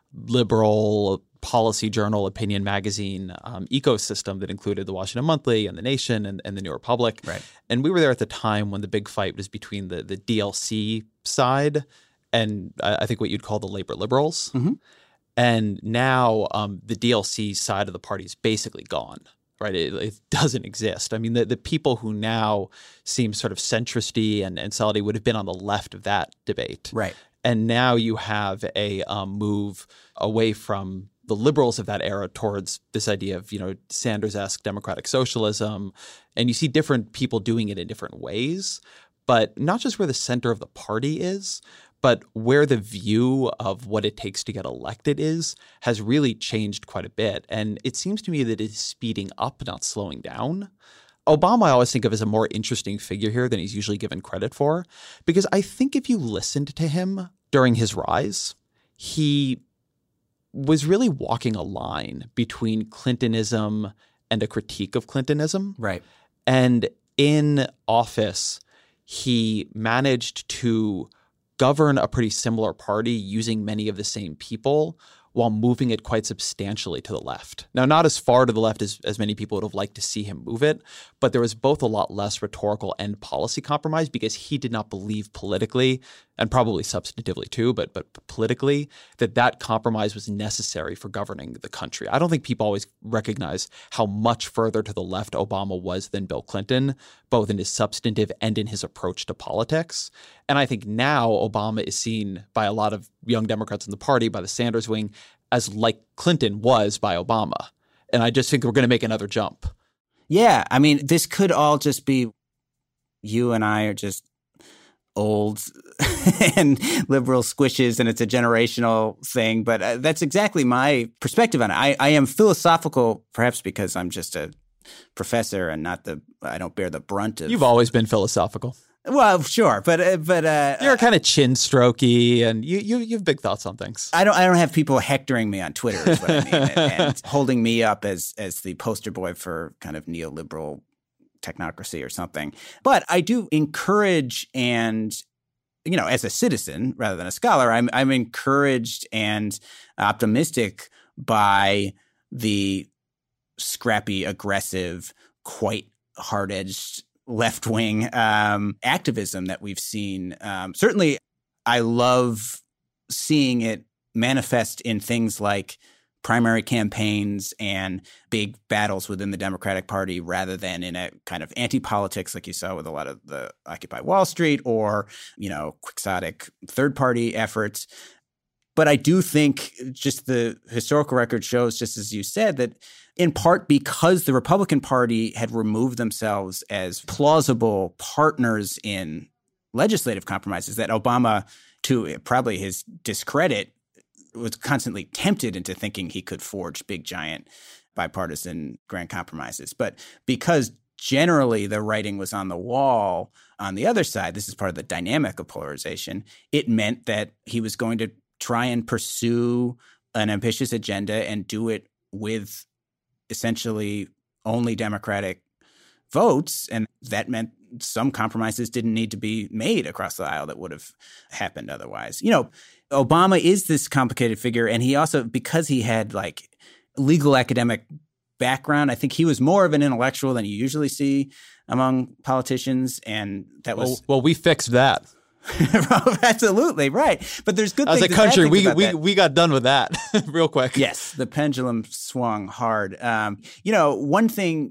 D: liberal policy journal, opinion magazine um, ecosystem that included the Washington Monthly and the Nation and, and the New Republic.
C: Right.
D: And we were there at the time when the big fight was between the, the D L C side and I think what you'd call the labor liberals.
C: Mm-hmm.
D: And now um, the D L C side of the party is basically gone, right? It, it doesn't exist. I mean, the, the people who now seem sort of centristy and, and solidity would have been on the left of that debate.
C: Right.
D: And now you have a um, move away from the liberals of that era towards this idea of, you know, Sanders-esque democratic socialism. And you see different people doing it in different ways, but not just where the center of the party is, but where the view of what it takes to get elected is has really changed quite a bit. And it seems to me that it's speeding up, not slowing down. Obama I always think of as a more interesting figure here than he's usually given credit for, because I think if you listened to him during his rise, he was really walking a line between Clintonism and a critique of Clintonism.
C: Right.
D: And in office, he managed to govern a pretty similar party using many of the same people while moving it quite substantially to the left. Now, not as far to the left as, as many people would have liked to see him move it, but there was both a lot less rhetorical and policy compromise because he did not believe politically, and probably substantively too, but but politically, that that compromise was necessary for governing the country. I don't think people always recognize how much further to the left Obama was than Bill Clinton, both in his substantive and in his approach to politics. And I think now Obama is seen by a lot of young Democrats in the party, by the Sanders wing, as like Clinton was by Obama. And I just think we're going to make another jump.
C: Yeah. I mean, this could all just be you and I are just old and liberal squishes, and it's a generational thing. But uh, that's exactly my perspective on it. I, I am philosophical, perhaps because I'm just a professor and not the – I don't bear the brunt of –
D: You've always been philosophical.
C: Well, sure, but uh, but uh,
D: you're kind of chin strokey, and you you you have big thoughts on things.
C: I don't I don't have people hectoring me on Twitter, is what I mean, and, and holding me up as as the poster boy for kind of neoliberal technocracy or something. But I do encourage, and you know, as a citizen rather than a scholar, I'm I'm encouraged and optimistic by the scrappy, aggressive, quite hard-edged left-wing um, activism that we've seen. Um, certainly, I love seeing it manifest in things like primary campaigns and big battles within the Democratic Party rather than in a kind of anti-politics like you saw with a lot of the Occupy Wall Street or, you know, quixotic third-party efforts. But I do think just the historical record shows, just as you said, that in part because the Republican Party had removed themselves as plausible partners in legislative compromises, that Obama, to probably his discredit, was constantly tempted into thinking he could forge big, giant, bipartisan grand compromises. But because generally the writing was on the wall on the other side, this is part of the dynamic of polarization, it meant that he was going to try and pursue an ambitious agenda and do it with essentially only Democratic votes. And that meant some compromises didn't need to be made across the aisle that would have happened otherwise. You know, Obama is this complicated figure, and he also, because he had like legal academic background, I think he was more of an intellectual than you usually see among politicians, and that was
D: well, well we fixed that.
C: Absolutely right, but there's good
D: as
C: things
D: a country. We we
C: that.
D: we got done with that real quick.
C: Yes, the pendulum swung hard. Um, you know, one thing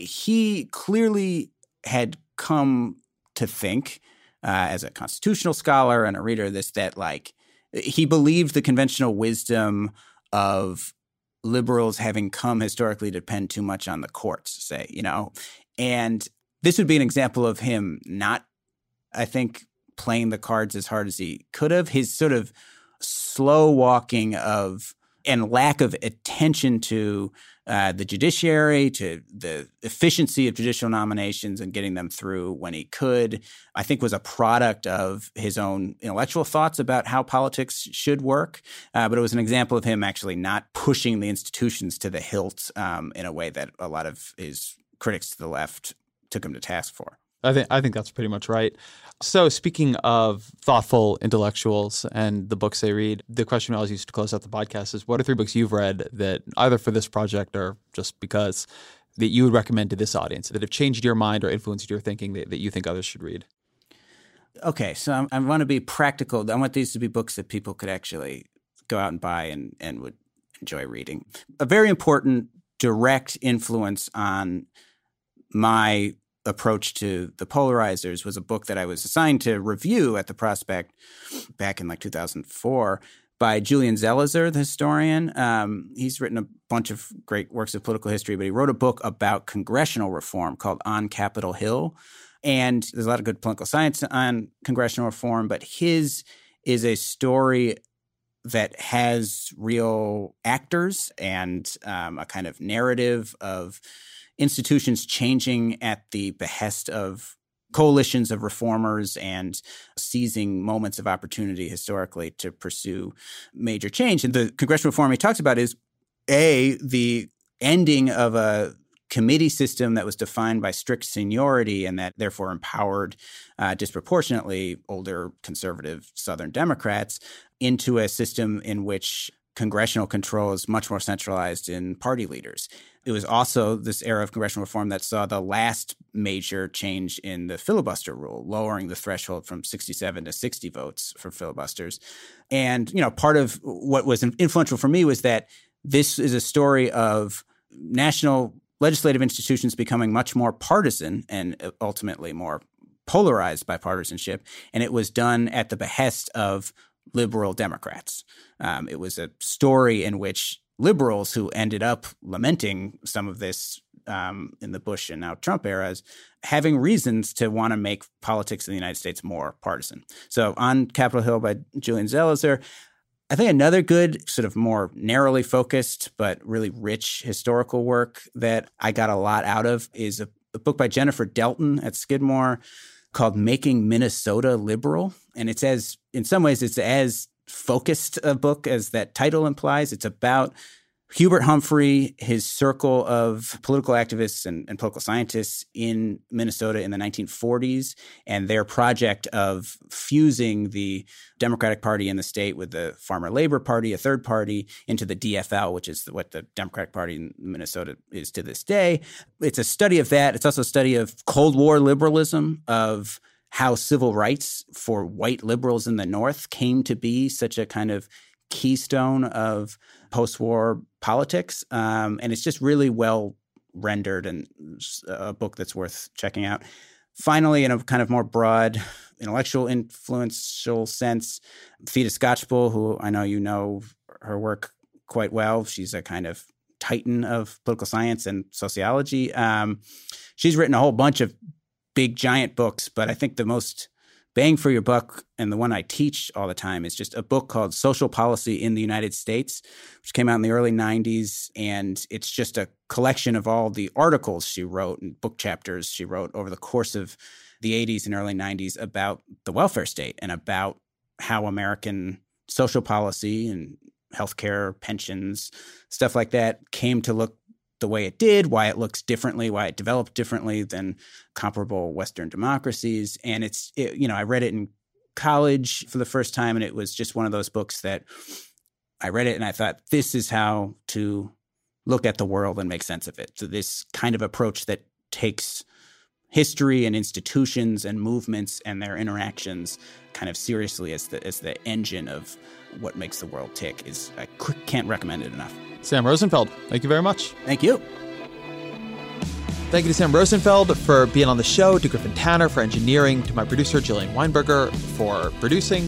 C: he clearly had come to think uh, as a constitutional scholar and a reader of this, that like he believed the conventional wisdom of liberals having come historically to depend too much on the courts, say, you know, and this would be an example of him not, I think, playing the cards as hard as he could have. His sort of slow walking of and lack of attention to uh, the judiciary, to the efficiency of judicial nominations and getting them through when he could, I think was a product of his own intellectual thoughts about how politics should work. Uh, but it was an example of him actually not pushing the institutions to the hilt um, in a way that a lot of his critics to the left took him to task for.
D: I think I think that's pretty much right. So speaking of thoughtful intellectuals and the books they read, the question we always used to close out the podcast is, what are three books you've read that either for this project or just because that you would recommend to this audience that have changed your mind or influenced your thinking that, that you think others should read?
C: Okay, so I'm, I want to be practical. I want these to be books that people could actually go out and buy and, and would enjoy reading. A very important direct influence on my approach to the polarizers was a book that I was assigned to review at the Prospect back in like two thousand four by Julian Zelizer, the historian. Um, he's written a bunch of great works of political history, but he wrote a book about congressional reform called On Capitol Hill. And there's a lot of good political science on congressional reform, but his is a story that has real actors and um, a kind of narrative of institutions changing at the behest of coalitions of reformers and seizing moments of opportunity historically to pursue major change. And the congressional reform he talks about is, A, the ending of a committee system that was defined by strict seniority and that therefore empowered uh, disproportionately older conservative Southern Democrats into a system in which congressional control is much more centralized in party leaders. It was also this era of congressional reform that saw the last major change in the filibuster rule, lowering the threshold from sixty-seven to sixty votes for filibusters. And, you know, part of what was influential for me was that this is a story of national legislative institutions becoming much more partisan and ultimately more polarized by partisanship. And it was done at the behest of liberal Democrats. Um, it was a story in which liberals who ended up lamenting some of this um, in the Bush and now Trump eras, having reasons to want to make politics in the United States more partisan. So On Capitol Hill by Julian Zelizer. I think another good sort of more narrowly focused but really rich historical work that I got a lot out of is a, a book by Jennifer Delton at Skidmore called Making Minnesota Liberal. And it's as, in some ways, it's as focused a book as that title implies. It's about Hubert Humphrey, his circle of political activists and, and political scientists in Minnesota in the nineteen forties, and their project of fusing the Democratic Party in the state with the Farmer Labor Party, a third party, into the D F L, which is what the Democratic Party in Minnesota is to this day. It's a study of that. It's also a study of Cold War liberalism, of how civil rights for white liberals in the North came to be such a kind of keystone of post-war politics. Um, and it's just really well rendered and a book that's worth checking out. Finally, in a kind of more broad intellectual influential sense, Theda Skocpol, who I know you know her work quite well. She's a kind of titan of political science and sociology. Um, she's written a whole bunch of big, giant books, but I think the most bang for your buck, and the one I teach all the time, is just a book called Social Policy in the United States, which came out in the early nineties. And it's just a collection of all the articles she wrote and book chapters she wrote over the course of the eighties and early nineties about the welfare state and about how American social policy and healthcare, pensions, stuff like that came to look the way it did, why it looks differently, why it developed differently than comparable Western democracies. And it's, it, you know, I read it in college for the first time, and it was just one of those books that I read it and I thought, this is how to look at the world and make sense of it. So this kind of approach that takes history and institutions and movements and their interactions kind of seriously as the as the engine of what makes the world tick is, I can't recommend it enough.
D: Sam Rosenfeld, thank you very much.
C: Thank you.
D: Thank you to Sam Rosenfeld for being on the show, to Griffin Tanner for engineering, to my producer, Jillian Weinberger, for producing.